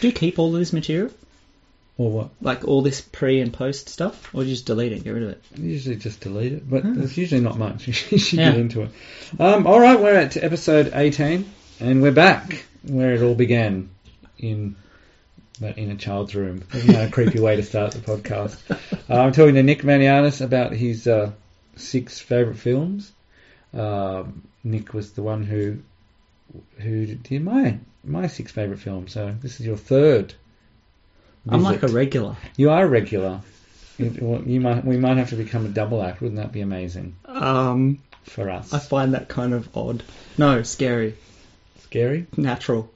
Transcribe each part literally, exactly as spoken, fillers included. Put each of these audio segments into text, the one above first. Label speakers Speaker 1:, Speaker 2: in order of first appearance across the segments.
Speaker 1: Do you keep all of this material?
Speaker 2: Or what?
Speaker 1: Like all this pre and post stuff? Or do you just delete it, get rid of it?
Speaker 2: Usually just delete it, but
Speaker 1: Oh.
Speaker 2: there's usually not much. You should
Speaker 1: Yeah.
Speaker 2: get into it. Um, all right, we're at episode eighteen, and we're back where it all began, in in a child's room. Isn't that a creepy way to start the podcast? Uh, I'm talking to Nick Manianis about his uh, six favourite films. Um, Nick was the one who who did my my six favourite films, so this is your third.
Speaker 1: I'm like a
Speaker 2: visit.
Speaker 1: regular.
Speaker 2: You are a regular. You, well, you might. We might have to become a double act. Wouldn't that be amazing
Speaker 1: Um,
Speaker 2: for us?
Speaker 1: I find that kind of odd. No, scary.
Speaker 2: Scary,
Speaker 1: Natural.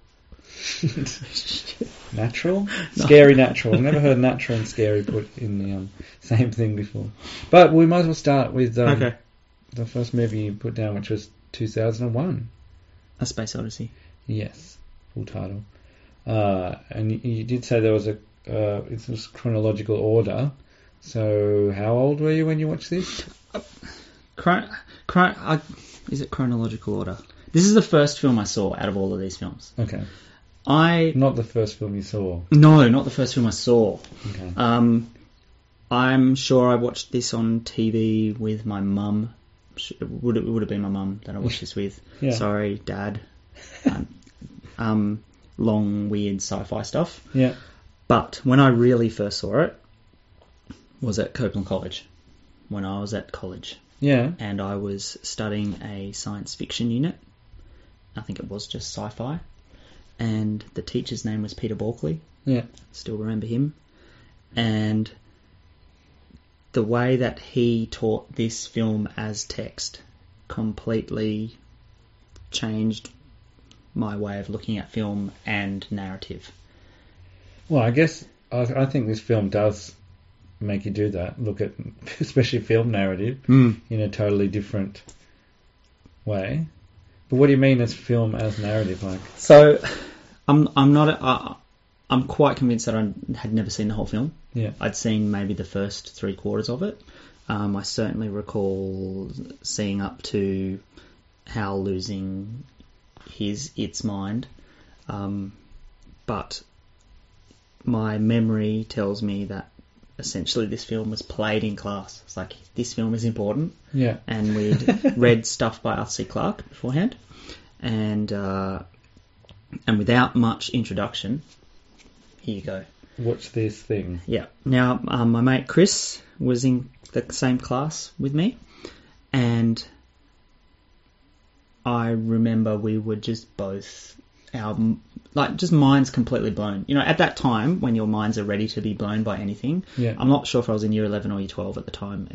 Speaker 2: natural, scary, natural. I've never heard natural and scary put in the um, same thing before. But we might as well start with um,
Speaker 1: Okay.
Speaker 2: the first movie you put down, which was two thousand one.
Speaker 1: A Space Odyssey.
Speaker 2: Yes, full title. Uh, and you, you did say there was a uh, it was chronological order. So how old were you when you watched this?
Speaker 1: Chron- chron- I, is it chronological order? This is the first film I saw out of all of these films.
Speaker 2: Okay,
Speaker 1: I
Speaker 2: not the first film you saw.
Speaker 1: No, not the first film I saw.
Speaker 2: Okay.
Speaker 1: Um, I'm sure I watched this on T V with my mum. It would, it would have been my mum that I watched this with.
Speaker 2: Yeah.
Speaker 1: Sorry, Dad. um, um, long, weird sci-fi stuff.
Speaker 2: Yeah.
Speaker 1: But when I really first saw it was at Copeland College, when I was at college.
Speaker 2: Yeah.
Speaker 1: And I was studying a science fiction unit. I think it was just sci-fi. And the teacher's name was Peter Balkley.
Speaker 2: Yeah.
Speaker 1: Still remember him. And the way that he taught this film as text completely changed my way of looking at film and narrative.
Speaker 2: Well, I guess I, I think this film does make you do that. Look at, especially film narrative,
Speaker 1: Mm.
Speaker 2: in a totally different way. But what do you mean as film as narrative? Like,
Speaker 1: So, I'm I'm not uh, I'm quite convinced that I had never seen the whole film.
Speaker 2: yeah,
Speaker 1: I'd seen maybe the first three quarters of it. Um, I certainly recall seeing up to Hal losing his its mind, um, but my memory tells me that essentially this film was played in class. It's like, this film is important,
Speaker 2: yeah,
Speaker 1: and we'd read stuff by Arthur C. Clarke beforehand, and uh, and without much introduction, here you go.
Speaker 2: watch this thing.
Speaker 1: Yeah. Now, um, my mate Chris was in the same class with me, and I remember we were just both, our like just minds completely blown. You know, at that time when your minds are ready to be blown by anything.
Speaker 2: Yeah.
Speaker 1: I'm not sure if I was in year eleven or year twelve at the time.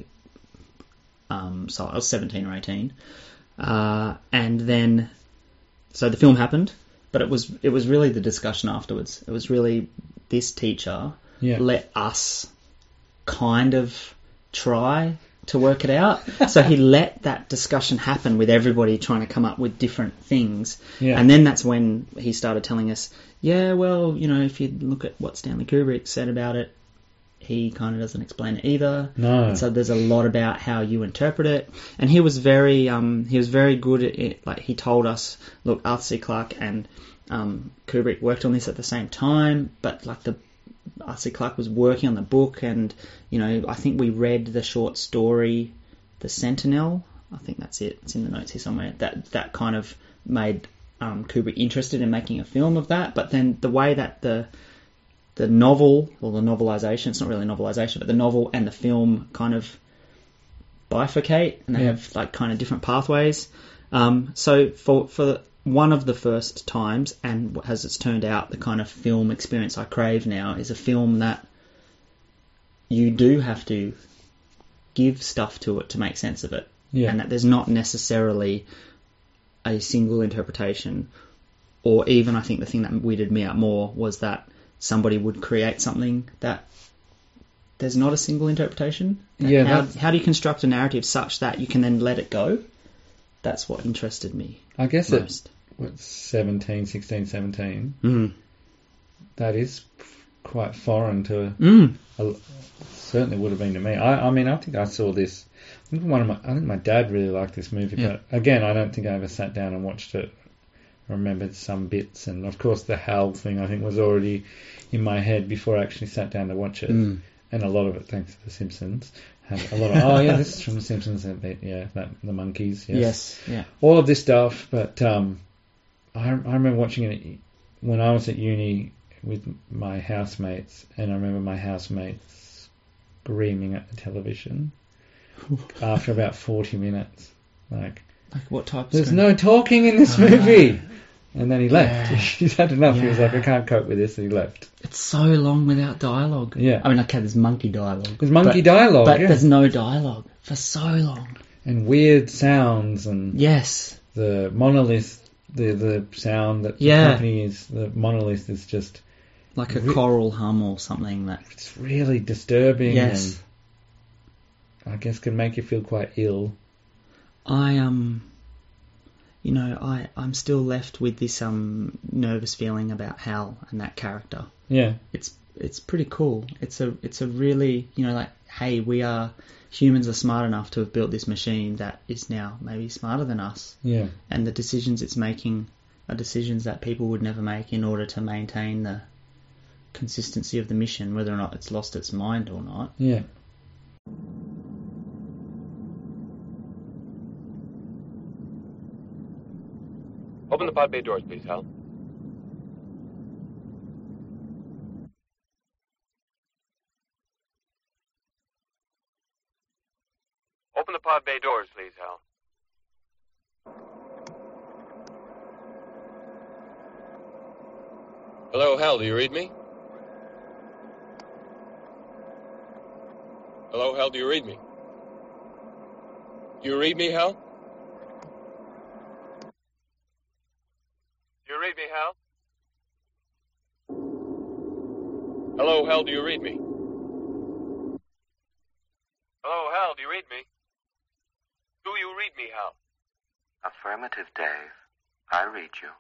Speaker 1: Um, so I was seventeen or eighteen, uh, and then so the film happened, but it was it was really the discussion afterwards. It was really this teacher
Speaker 2: Yeah.
Speaker 1: let us kind of try to work it out. So he let that discussion happen with everybody trying to come up with different things.
Speaker 2: Yeah.
Speaker 1: And then that's when he started telling us, yeah, well, you know, if you look at what Stanley Kubrick said about it, he kind of doesn't explain it either.
Speaker 2: No.
Speaker 1: And so there's a lot about how you interpret it. And he was very, um, he was very good at it. Like, he told us, look, Arthur C. Clarke and um, Kubrick worked on this at the same time, but like the Arthur C. Clarke was working on the book, and you know, I think we read the short story, The Sentinel. I think that's it. It's in the notes here somewhere. That that kind of made um, Kubrick interested in making a film of that. But then the way that the the novel, or the novelization, it's not really a novelization, but the novel and the film kind of bifurcate, and they
Speaker 2: Yeah.
Speaker 1: have like kind of different pathways. Um, so for for one of the first times, and as it's turned out, the kind of film experience I crave now is a film that you do have to give stuff to it to make sense of it.
Speaker 2: Yeah.
Speaker 1: And that there's not necessarily a single interpretation, or even, I think the thing that weirded me out more was that somebody would create something that there's not a single interpretation.
Speaker 2: Yeah,
Speaker 1: How,
Speaker 2: that's-
Speaker 1: how do you construct a narrative such that you can then let it go? That's what interested me
Speaker 2: I guess at
Speaker 1: most.
Speaker 2: what, seventeen, sixteen, seventeen,
Speaker 1: Mm.
Speaker 2: that is quite foreign to...
Speaker 1: Mm.
Speaker 2: a, certainly would have been to me. I, I mean, I think I saw this... I think, one of my, I think my dad really liked this movie,
Speaker 1: Yeah.
Speaker 2: but again, I don't think I ever sat down and watched it remembered some bits, and of course the Hal thing I think was already in my head before I actually sat down to watch it,
Speaker 1: Mm.
Speaker 2: and a lot of it thanks to The Simpsons. Had a lot of oh yeah, this is from The Simpsons, and they, yeah, that, the monkeys, yes.
Speaker 1: Yes, yeah.
Speaker 2: all of this stuff. But um, I, I remember watching it when I was at uni with my housemates, and I remember my housemates screaming at the television after about forty minutes, like.
Speaker 1: Like what type of
Speaker 2: There's
Speaker 1: screen?
Speaker 2: no talking in this
Speaker 1: Ah.
Speaker 2: movie. And then he left.
Speaker 1: Yeah.
Speaker 2: He's had enough. He was like, I
Speaker 1: Yeah.
Speaker 2: can't cope with this. And he left.
Speaker 1: It's so long without dialogue.
Speaker 2: Yeah.
Speaker 1: I mean, okay, there's monkey dialogue.
Speaker 2: There's monkey
Speaker 1: but,
Speaker 2: dialogue,
Speaker 1: But
Speaker 2: yeah.
Speaker 1: there's no dialogue for so long.
Speaker 2: And weird sounds and
Speaker 1: Yes.
Speaker 2: the monolith, the the sound that
Speaker 1: Yeah.
Speaker 2: accompanies the monolith is just,
Speaker 1: Like a
Speaker 2: Re-
Speaker 1: choral hum or something that...
Speaker 2: it's really disturbing.
Speaker 1: Yes.
Speaker 2: And I guess can make you feel quite ill.
Speaker 1: I, um... You know, I, I'm still left with this um nervous feeling about Hal and that character.
Speaker 2: Yeah.
Speaker 1: It's it's pretty cool. It's a it's a really, you know, like, hey, we are... Humans are smart enough to have built this machine that is now maybe smarter than us.
Speaker 2: Yeah.
Speaker 1: And the decisions it's making are decisions that people would never make in order to maintain the consistency of the mission, whether or not it's lost its mind or not.
Speaker 2: Yeah.
Speaker 3: Open the pod bay doors, please, Hal. Open the pod bay doors, please, Hal. Hello, Hal, do you read me? Hello, Hal, do you read me? Do you read me, Hal? Do you read me, Hal? Hello, Hal, do you read me? Hello, Hal, do you read me? Do you read me, Hal?
Speaker 4: Affirmative, Dave. I read you.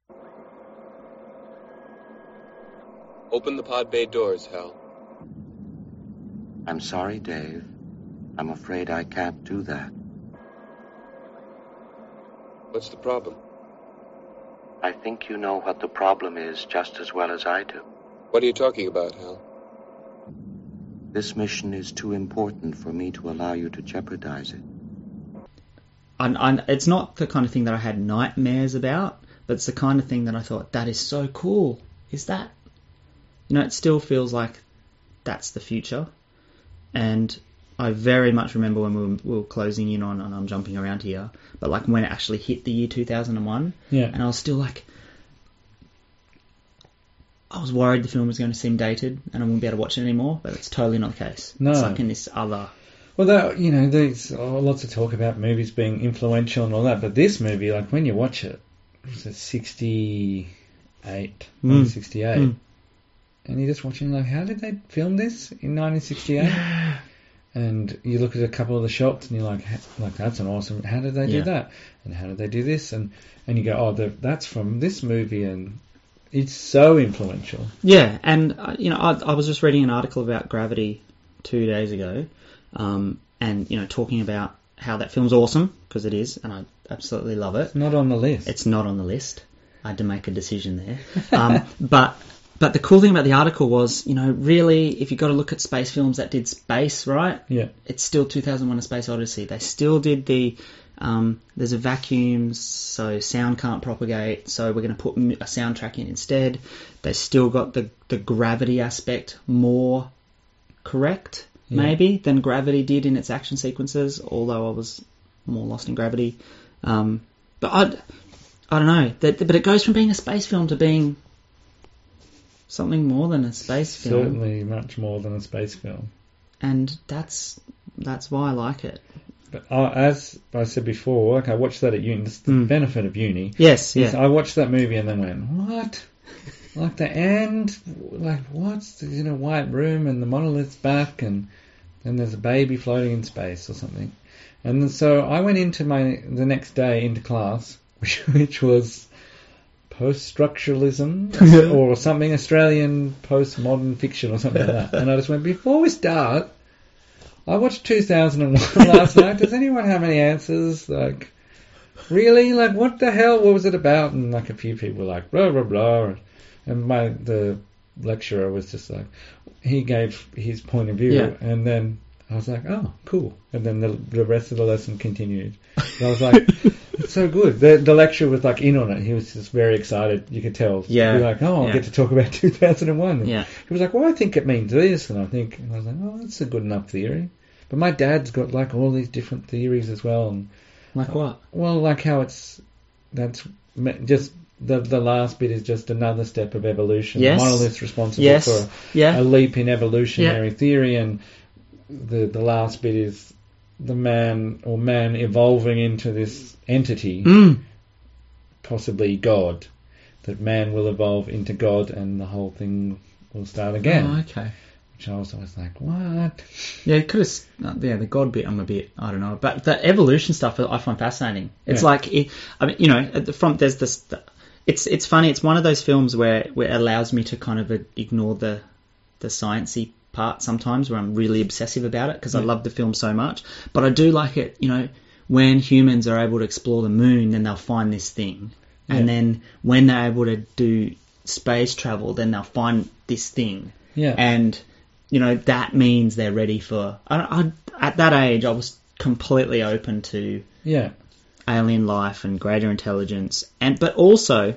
Speaker 3: Open the pod bay doors, Hal.
Speaker 4: I'm sorry, Dave. I'm afraid I can't do that.
Speaker 3: What's the problem?
Speaker 4: I think you know what the problem is just as well as I do.
Speaker 3: What are you talking about, Hal?
Speaker 4: This mission is too important for me to allow you to jeopardize it.
Speaker 1: And, and it's not the kind of thing that I had nightmares about, but it's the kind of thing that I thought, that is so cool. Is that... You know, it still feels like that's the future. And I very much remember when we were, we were closing in on, and I'm jumping around here, but like when it actually hit the year two thousand one,
Speaker 2: Yeah.
Speaker 1: and I was still like, I was worried the film was going to seem dated and I wouldn't be able to watch it anymore, but it's totally not the case.
Speaker 2: No.
Speaker 1: It's like in this other...
Speaker 2: Well, that, you know, there's oh, lots of talk about movies being influential and all that, but this movie, like when you watch it, it's a sixty-eight,
Speaker 1: Mm.
Speaker 2: sixty-eight,
Speaker 1: Mm.
Speaker 2: and you're just watching like, how did they film this in nineteen sixty-eight? And you look at a couple of the shots and you're like, ha- like that's an awesome. How did they do
Speaker 1: Yeah.
Speaker 2: that? And how did they do this? And and you go, oh, the, that's from this movie, and it's so influential.
Speaker 1: Yeah, and uh, you know, I, I was just reading an article about Gravity two days ago, um, and you know, talking about how that film's awesome, because it is, and I absolutely love it.
Speaker 2: It's not on the list.
Speaker 1: It's not on the list. I had to make a decision there. Um, but but the cool thing about the article was, you know, really, if you've got to look at space films that did space, right?
Speaker 2: Yeah.
Speaker 1: It's still two thousand one: A Space Odyssey. They still did the. Um, there's a vacuum, so sound can't propagate. So we're going to put a soundtrack in instead. They still got the the gravity aspect more correct,
Speaker 2: Yeah.
Speaker 1: maybe, than Gravity did in its action sequences. Although I was more lost in Gravity. Um, but I, I don't know. That, but it goes from being a space film to being something more than a space film,
Speaker 2: Certainly much more than a space film.
Speaker 1: and that's that's why I like it.
Speaker 2: But uh, as I said before, like I watched that at uni. This is the
Speaker 1: Mm.
Speaker 2: benefit of uni.
Speaker 1: Yes,
Speaker 2: is
Speaker 1: yeah,
Speaker 2: I watched that movie and then went, what? Like the end? Like what? There's in a white room and the monolith's back and then there's a baby floating in space or something. And then, so I went into my the next day into class, which which was post-structuralism or something, Australian postmodern fiction or something like that. And I just went, before we start, I watched two thousand one last night. Does anyone have any answers? Like, really? Like, what the hell? What was it about? And like a few people were like, blah, blah, blah. And my the lecturer was just like, he gave his point of view.
Speaker 1: Yeah.
Speaker 2: And then I was like, oh, cool. And then the, the rest of the lesson continued. And I was like, it's so good. The, the lecturer was like in on it. He was just very excited. You could tell.
Speaker 1: Yeah.
Speaker 2: He was like, oh, I'll
Speaker 1: Yeah.
Speaker 2: get to talk about two thousand one. And
Speaker 1: Yeah.
Speaker 2: he was like, well, I think it means this. And I think, and I was like, oh, that's a good enough theory. But my dad's got like all these different theories as well. And
Speaker 1: Like what?
Speaker 2: well, like how it's that's me- just the the last bit is just another step of evolution.
Speaker 1: Yes.
Speaker 2: The monolith's responsible
Speaker 1: Yes.
Speaker 2: for
Speaker 1: Yeah.
Speaker 2: a leap in evolutionary theory, and the the last bit is the man or man evolving into this entity,
Speaker 1: Mm.
Speaker 2: possibly God. That man will evolve into God, and the whole thing will start again.
Speaker 1: Oh, okay.
Speaker 2: Which I was always like, what?
Speaker 1: Yeah, it could have. Yeah, the God bit, I'm a bit. I don't know, but the evolution stuff I find fascinating. It's
Speaker 2: Yeah.
Speaker 1: like, it, I mean, you know, at the front there's this. It's it's funny. It's one of those films where, where it allows me to kind of ignore the the sciencey part sometimes, where I'm really obsessive about it because I
Speaker 2: Yeah.
Speaker 1: love the film so much. But I do like it. You know, when humans are able to explore the moon, then they'll find this thing,
Speaker 2: Yeah.
Speaker 1: and then when they're able to do space travel, then they'll find this thing,
Speaker 2: Yeah.
Speaker 1: and you know, that means they're ready for... I, I, at that age, I was completely open to
Speaker 2: Yeah.
Speaker 1: alien life and greater intelligence. and But also,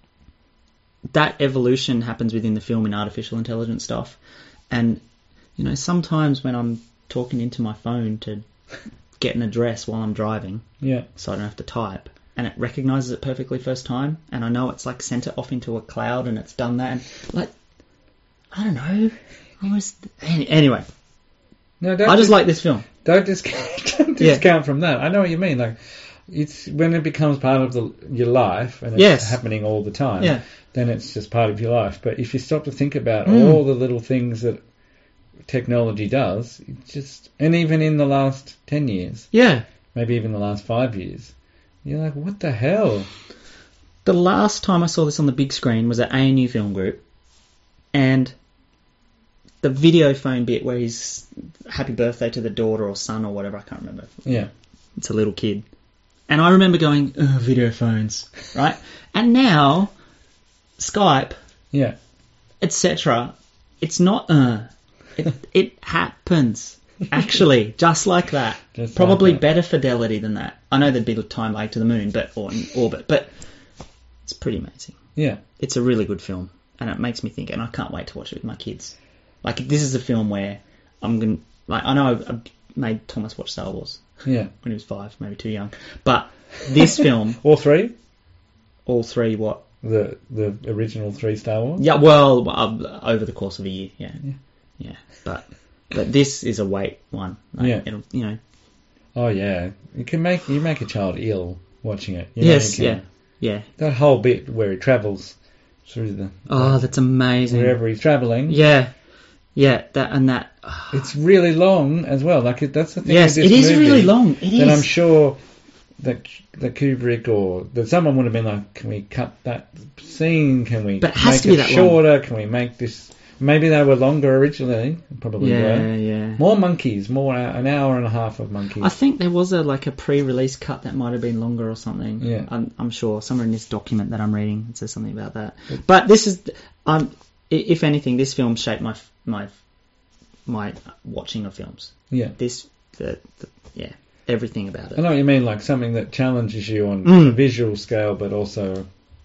Speaker 1: that evolution happens within the film in artificial intelligence stuff. And, you know, sometimes when I'm talking into my phone to get an address while I'm driving,
Speaker 2: Yeah.
Speaker 1: so I don't have to type, and it recognises it perfectly first time, and I know it's like sent it off into a cloud and it's done that. And, like, I don't know... Almost, anyway,
Speaker 2: No, don't
Speaker 1: I just
Speaker 2: dis-
Speaker 1: like this film.
Speaker 2: Don't discount, don't
Speaker 1: Yeah.
Speaker 2: discount from that. I know what you mean. Like, it's when it becomes part of the, your life and it's
Speaker 1: Yes.
Speaker 2: happening all the time.
Speaker 1: Yeah.
Speaker 2: Then it's just part of your life. But if you stop to think about
Speaker 1: Mm.
Speaker 2: all the little things that technology does, it just and even in the last ten years,
Speaker 1: Yeah.
Speaker 2: maybe even the last five years, you're like, what the hell?
Speaker 1: The last time I saw this on the big screen was at A N U Film Group, and the video phone bit where he's happy birthday to the daughter or son or whatever, I can't remember.
Speaker 2: Yeah.
Speaker 1: It's a little kid. And I remember going, oh, video phones, right? And now, Skype,
Speaker 2: Yeah.
Speaker 1: et cetera, it's not, uh, it, it happens. Actually, just like that.
Speaker 2: Just
Speaker 1: Probably
Speaker 2: like that.
Speaker 1: better fidelity than that. I know there'd be a time like to the moon, but or in orbit, but it's pretty amazing.
Speaker 2: Yeah.
Speaker 1: It's a really good film, and it makes me think, and I can't wait to watch it with my kids. Like, this is a film where I'm going to... Like, I know I've, I've made Thomas watch Star Wars
Speaker 2: Yeah.
Speaker 1: when he was five, maybe too young. But this film,
Speaker 2: All three?
Speaker 1: all three, what?
Speaker 2: The the original three Star Wars?
Speaker 1: Yeah, well, uh, over the course of a year, yeah.
Speaker 2: Yeah.
Speaker 1: Yeah, but but this is a wait one. Like,
Speaker 2: Yeah.
Speaker 1: It'll, you know...
Speaker 2: Oh, yeah. You can make you make a child ill watching it. You know
Speaker 1: Yes,
Speaker 2: you
Speaker 1: yeah,
Speaker 2: can.
Speaker 1: yeah.
Speaker 2: That whole bit where he travels through the...
Speaker 1: Oh, that's amazing.
Speaker 2: wherever he's travelling.
Speaker 1: Yeah, yeah, that and that...
Speaker 2: It's really long as well. Like it, that's the thing.
Speaker 1: Yes,
Speaker 2: with
Speaker 1: it
Speaker 2: this
Speaker 1: is
Speaker 2: movie,
Speaker 1: really long. It
Speaker 2: Then
Speaker 1: is.
Speaker 2: I'm sure that that Kubrick or that someone would have been like, "Can we cut that scene? Can we
Speaker 1: But it has
Speaker 2: make
Speaker 1: to be
Speaker 2: it
Speaker 1: that long.
Speaker 2: shorter? Can we make this?" Maybe they were longer originally. Probably
Speaker 1: Yeah,
Speaker 2: were.
Speaker 1: yeah.
Speaker 2: More monkeys. More uh, an hour and a half of monkeys.
Speaker 1: I think there was a like a pre-release cut that might have been longer or something.
Speaker 2: Yeah.
Speaker 1: I'm, I'm sure somewhere in this document that I'm reading it says something about that. But this is, um, i- if anything, this film shaped my my my watching of films.
Speaker 2: yeah.
Speaker 1: This, the, the yeah, everything about
Speaker 2: I
Speaker 1: it.
Speaker 2: know what you mean. Like something that challenges you on
Speaker 1: Mm.
Speaker 2: a visual scale, but also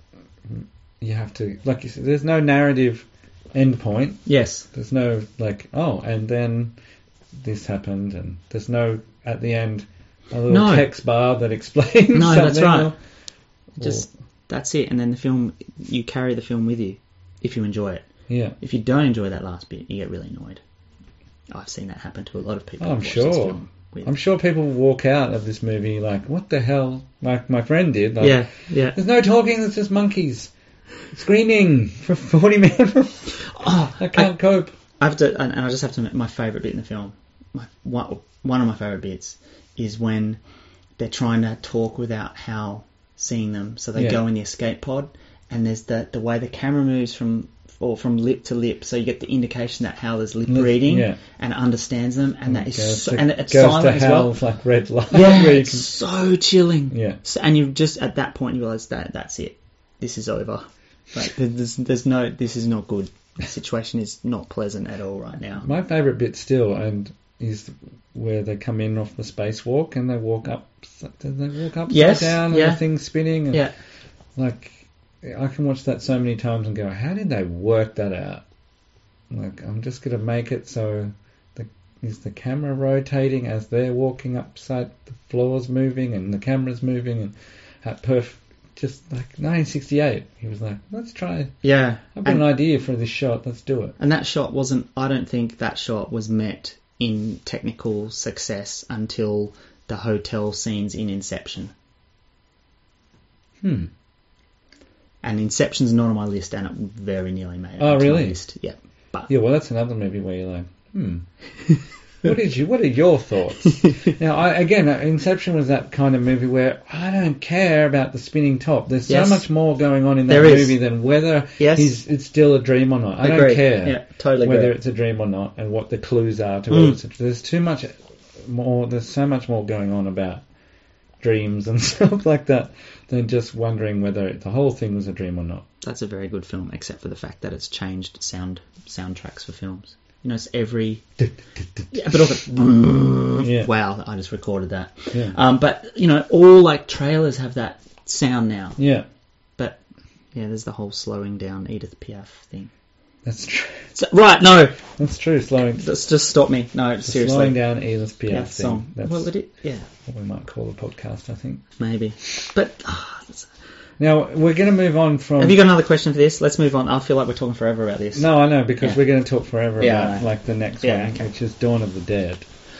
Speaker 2: you have to, like you said, there's no narrative end point.
Speaker 1: Yes.
Speaker 2: There's no like, oh, and then this happened, and there's no at the end a little
Speaker 1: No.
Speaker 2: text bar that explains.
Speaker 1: No, that's
Speaker 2: something,
Speaker 1: right.
Speaker 2: or-
Speaker 1: Just that's it, and then the film, you carry the film with you if you enjoy it.
Speaker 2: yeah,
Speaker 1: If you don't enjoy that last bit, you get really annoyed. I've seen that happen to a lot of people.
Speaker 2: I'm
Speaker 1: I've watched this
Speaker 2: sure.
Speaker 1: film with.
Speaker 2: I'm sure people walk out of this movie like, what the hell? Like my friend did. Like,
Speaker 1: Yeah, yeah.
Speaker 2: There's no talking. There's just monkeys screaming for forty minutes.
Speaker 1: Oh,
Speaker 2: I can't cope.
Speaker 1: I have to, and, and I just have to admit, my favourite bit in the film, my, one, one of my favourite bits, is when they're trying to talk without Hal seeing them. So they
Speaker 2: Yeah.
Speaker 1: go in the escape pod, and there's the the way the camera moves from or from lip to lip, so you get the indication that Howler's lip
Speaker 2: Lip-
Speaker 1: reading
Speaker 2: yeah.
Speaker 1: and understands them, and that is
Speaker 2: Goes
Speaker 1: so,
Speaker 2: to-
Speaker 1: and it's
Speaker 2: goes
Speaker 1: silent
Speaker 2: to
Speaker 1: as well.
Speaker 2: howls like red light.
Speaker 1: Yeah,
Speaker 2: where you
Speaker 1: it's
Speaker 2: can-
Speaker 1: so chilling.
Speaker 2: Yeah.
Speaker 1: So, and you just at that point you realise that that's it. This is over. Like there's, there's no. This is not good. The situation is not pleasant at all right now.
Speaker 2: My favourite bit still, and is where they come in off the spacewalk and they walk up. They walk upside
Speaker 1: Yes,
Speaker 2: down and
Speaker 1: yeah.
Speaker 2: the thing's spinning. And
Speaker 1: Yeah.
Speaker 2: Like, I can watch that so many times and go, how did they work that out? Like, I'm just going to make it so the, is the camera rotating as they're walking upside, the floor's moving and the camera's moving, and at perf, just like nineteen sixty-eight, he was like, let's try,
Speaker 1: Yeah.
Speaker 2: I've got
Speaker 1: And,
Speaker 2: an idea for this shot, let's do it.
Speaker 1: and that shot wasn't. I don't think that shot was met in technical success until the hotel scenes in Inception.
Speaker 2: Hmm.
Speaker 1: And Inception's not on my list, and it very nearly made it
Speaker 2: Oh,
Speaker 1: onto my
Speaker 2: really?
Speaker 1: list. Yeah. But
Speaker 2: Yeah, well, that's another movie where you're like, hmm. What did you? What are your thoughts? Now, I, again, Inception was that kind of movie where I don't care about the spinning top. There's
Speaker 1: Yes.
Speaker 2: so much more going on in that
Speaker 1: There is.
Speaker 2: movie than whether
Speaker 1: Yes.
Speaker 2: he's, it's still a dream or not. I
Speaker 1: Agreed.
Speaker 2: don't care
Speaker 1: Yeah, totally
Speaker 2: whether
Speaker 1: agree.
Speaker 2: it's a dream or not and what the clues are to
Speaker 1: Mm.
Speaker 2: it. It's- There's too much more. There's so much more going on about dreams and stuff like that than just wondering whether the whole thing was a dream or not.
Speaker 1: that's a very good film, except for the fact that it's changed sound soundtracks for films. You know, it's every yeah, but also
Speaker 2: Yeah.
Speaker 1: wow, I just recorded that.
Speaker 2: Yeah.
Speaker 1: Um, but you know, all like trailers have that sound now.
Speaker 2: Yeah,
Speaker 1: But yeah, there's the whole slowing down Edith Piaf thing.
Speaker 2: that's true.
Speaker 1: So, right, no,
Speaker 2: That's true. Slowing,
Speaker 1: let's just stop me. No, seriously.
Speaker 2: slowing down Edith Piaf
Speaker 1: Piaf
Speaker 2: thing.
Speaker 1: song.
Speaker 2: That's
Speaker 1: Well, it is, yeah,
Speaker 2: what we might call the podcast, I think.
Speaker 1: maybe. But ah, that's-
Speaker 2: Now, we're going to move on from...
Speaker 1: have you got another question for this? Let's move on. I feel like we're talking forever about this.
Speaker 2: No, I know, because
Speaker 1: Yeah.
Speaker 2: we're going to talk forever
Speaker 1: Yeah, I
Speaker 2: about
Speaker 1: know.
Speaker 2: like the next
Speaker 1: Yeah,
Speaker 2: one,
Speaker 1: okay.
Speaker 2: which is Dawn of the Dead.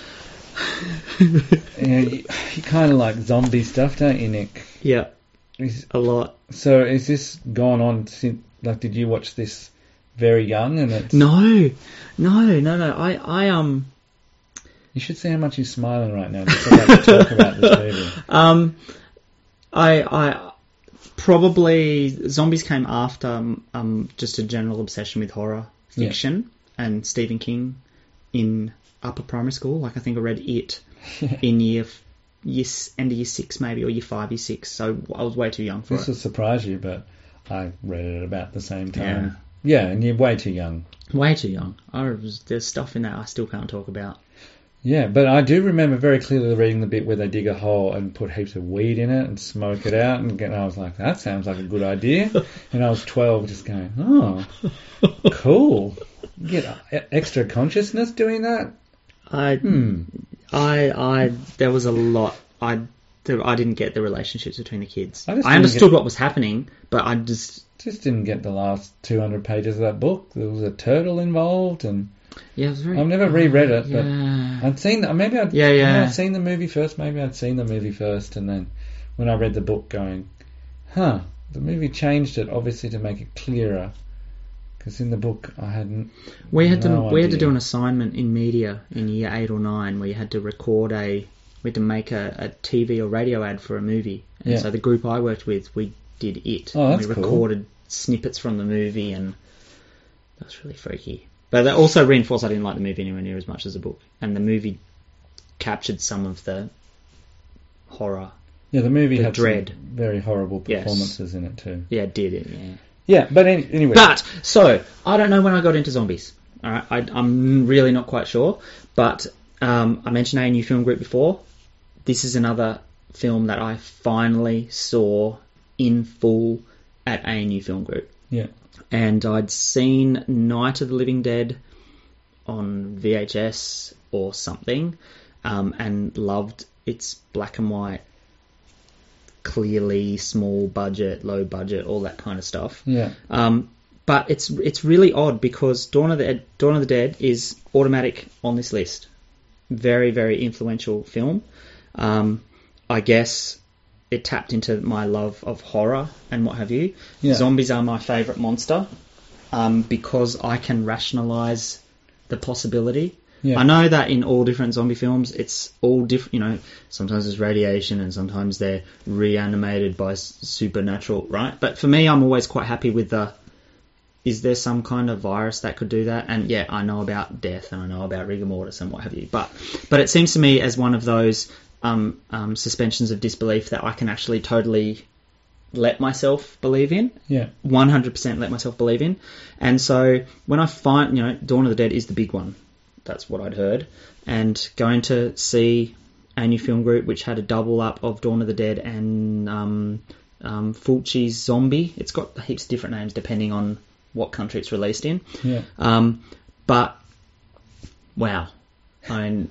Speaker 2: you know, you, you kind of like zombie stuff, don't you, Nick?
Speaker 1: Yeah,
Speaker 2: Is,
Speaker 1: a lot.
Speaker 2: so is this gone on since... Like, did you watch this very young? And it's...
Speaker 1: No, no, no, no. I, I um,
Speaker 2: You should see how much he's smiling right now just about to talk about this movie.
Speaker 1: um, I, I probably zombies came after um just a general obsession with horror
Speaker 2: Yeah.
Speaker 1: fiction and Stephen King in upper primary school. Like I think I read It in year f- year s- end of year six maybe, or year five, year six. So I was way too young for
Speaker 2: This
Speaker 1: it.
Speaker 2: will surprise you, but I read it about the same time. Yeah, and you're way too young.
Speaker 1: Way too young. I was, there's stuff in that I still can't talk about.
Speaker 2: Yeah, but I do remember very clearly reading the bit where they dig a hole and put heaps of weed in it and smoke it out, and I was like, that sounds like a good idea. And I was twelve just going, oh, cool. You get e- extra consciousness doing that?
Speaker 1: I,
Speaker 2: Hmm.
Speaker 1: I, I, there was a lot. I, there, I didn't get the relationships between the kids.
Speaker 2: I
Speaker 1: I,
Speaker 2: just didn't
Speaker 1: understood
Speaker 2: get-
Speaker 1: what was happening, but I just,
Speaker 2: Just didn't get the last two hundred pages of that book. There was a turtle involved, and
Speaker 1: yeah, it was very.
Speaker 2: I've never reread it, but
Speaker 1: yeah.
Speaker 2: I'd seen, maybe I'd,
Speaker 1: Yeah, yeah.
Speaker 2: maybe I'd seen the movie first, maybe I'd seen the movie first, and then when I read the book going, huh, the movie changed it obviously to make it clearer, because in the book I hadn't.
Speaker 1: We had
Speaker 2: no
Speaker 1: to we had to
Speaker 2: idea.
Speaker 1: do an assignment in media in year eight or nine where you had to record a we had to make a, a T V or radio ad for a movie. And
Speaker 2: Yeah.
Speaker 1: so the group I worked with, we did It.
Speaker 2: Oh,
Speaker 1: and
Speaker 2: that's
Speaker 1: we
Speaker 2: cool.
Speaker 1: recorded snippets from the movie, and that was really freaky. But that also reinforced I didn't like the movie anywhere near as much as the book. And the movie captured some of the horror.
Speaker 2: Yeah, the movie
Speaker 1: The
Speaker 2: had
Speaker 1: dread.
Speaker 2: some very horrible
Speaker 1: Yes.
Speaker 2: performances in it too.
Speaker 1: Yeah, it did it, yeah.
Speaker 2: Yeah, but any, anyway.
Speaker 1: But, so, I don't know when I got into zombies. Alright, I, I'm really not quite sure. But um, I mentioned A and U Film Group before. This is another film that I finally saw in full at A and U Film Group.
Speaker 2: Yeah.
Speaker 1: And I'd seen Night of the Living Dead on V H S or something, um, and loved its black and white, clearly small budget, low budget, all that kind of stuff.
Speaker 2: Yeah.
Speaker 1: Um, but it's it's really odd because Dawn of the Dawn of the Dead is automatic on this list. Very very influential film. Um, I guess it tapped into my love of horror and what have you.
Speaker 2: Yeah.
Speaker 1: Zombies are my favourite monster um, because I can rationalise the possibility.
Speaker 2: Yeah.
Speaker 1: I know that in all different zombie films, it's all different. You know, sometimes there's radiation and sometimes they're reanimated by s- supernatural, right? But for me, I'm always quite happy with the is there some kind of virus that could do that? And yeah, I know about death and I know about rigor mortis and what have you, but but it seems to me as one of those um, um, suspensions of disbelief that I can actually totally let myself believe in.
Speaker 2: Yeah.
Speaker 1: one hundred percent let myself believe in. And so when I find, you know, Dawn of the Dead is the big one. That's what I'd heard. And going to see a new film group which had a double up of Dawn of the Dead and um, um, Fulci's Zombie. It's got heaps of different names depending on what country it's released in.
Speaker 2: Yeah.
Speaker 1: Um, but, wow. I mean,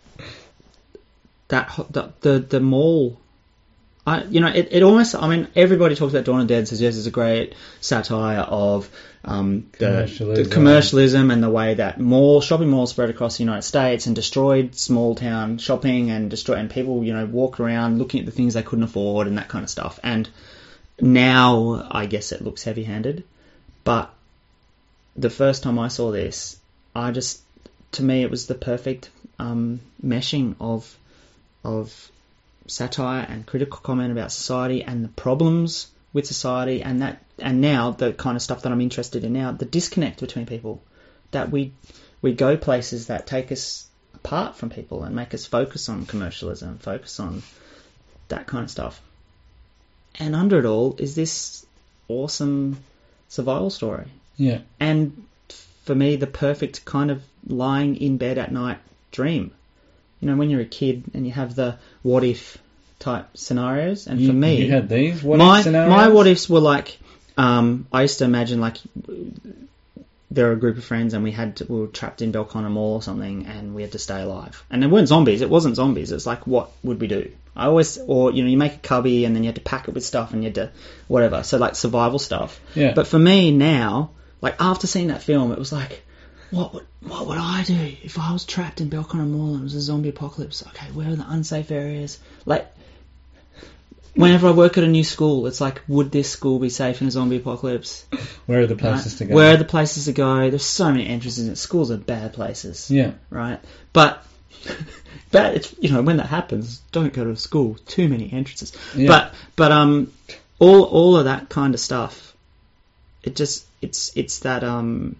Speaker 1: that, the, the, the mall... I, you know, it, it almost, I mean, everybody talks about Dawn of the Dead and says, yes, it's a great satire of um, the,
Speaker 2: commercialism.
Speaker 1: the commercialism and the way that mall, shopping malls spread across the United States and destroyed small town shopping and destroy, and people, you know, walked around looking at the things they couldn't afford and that kind of stuff. And now, I guess it looks heavy-handed. But the first time I saw this, I just, to me, it was the perfect um, meshing of of satire and critical comment about society and the problems with society, and that, and now the kind of stuff that I'm interested in now, the disconnect between people, that we we go places that take us apart from people and make us focus on commercialism, focus on that kind of stuff. And under it all is this awesome survival story.
Speaker 2: Yeah.
Speaker 1: And for me, the perfect kind of lying in bed at night dream. You know, when you're a kid and you have the what if type scenarios, and
Speaker 2: you,
Speaker 1: for me,
Speaker 2: you had these what
Speaker 1: my
Speaker 2: if scenarios?
Speaker 1: my what ifs were like, um, I used to imagine like there were a group of friends and we had to, we were trapped in Belconnen Mall or something, and we had to stay alive. And they weren't zombies. It wasn't zombies. It's like, what would we do? I always, or you know, you make a cubby and then you had to pack it with stuff and you had to whatever. So like survival stuff.
Speaker 2: Yeah.
Speaker 1: But for me now, like after seeing that film, it was like, What would what would I do if I was trapped in Belconnen Mall and it was a zombie apocalypse? Okay, where are the unsafe areas? Like, whenever I work at a new school, it's like, would this school be safe in a zombie apocalypse?
Speaker 2: Where are the places
Speaker 1: Right?
Speaker 2: to go?
Speaker 1: Where are the places to go? There's so many entrances. In schools are bad places.
Speaker 2: Yeah.
Speaker 1: Right? But, but it's, you know, when that happens, don't go to school. Too many entrances.
Speaker 2: Yeah.
Speaker 1: But, but um, all all of that kind of stuff, it just, it's it's that... um.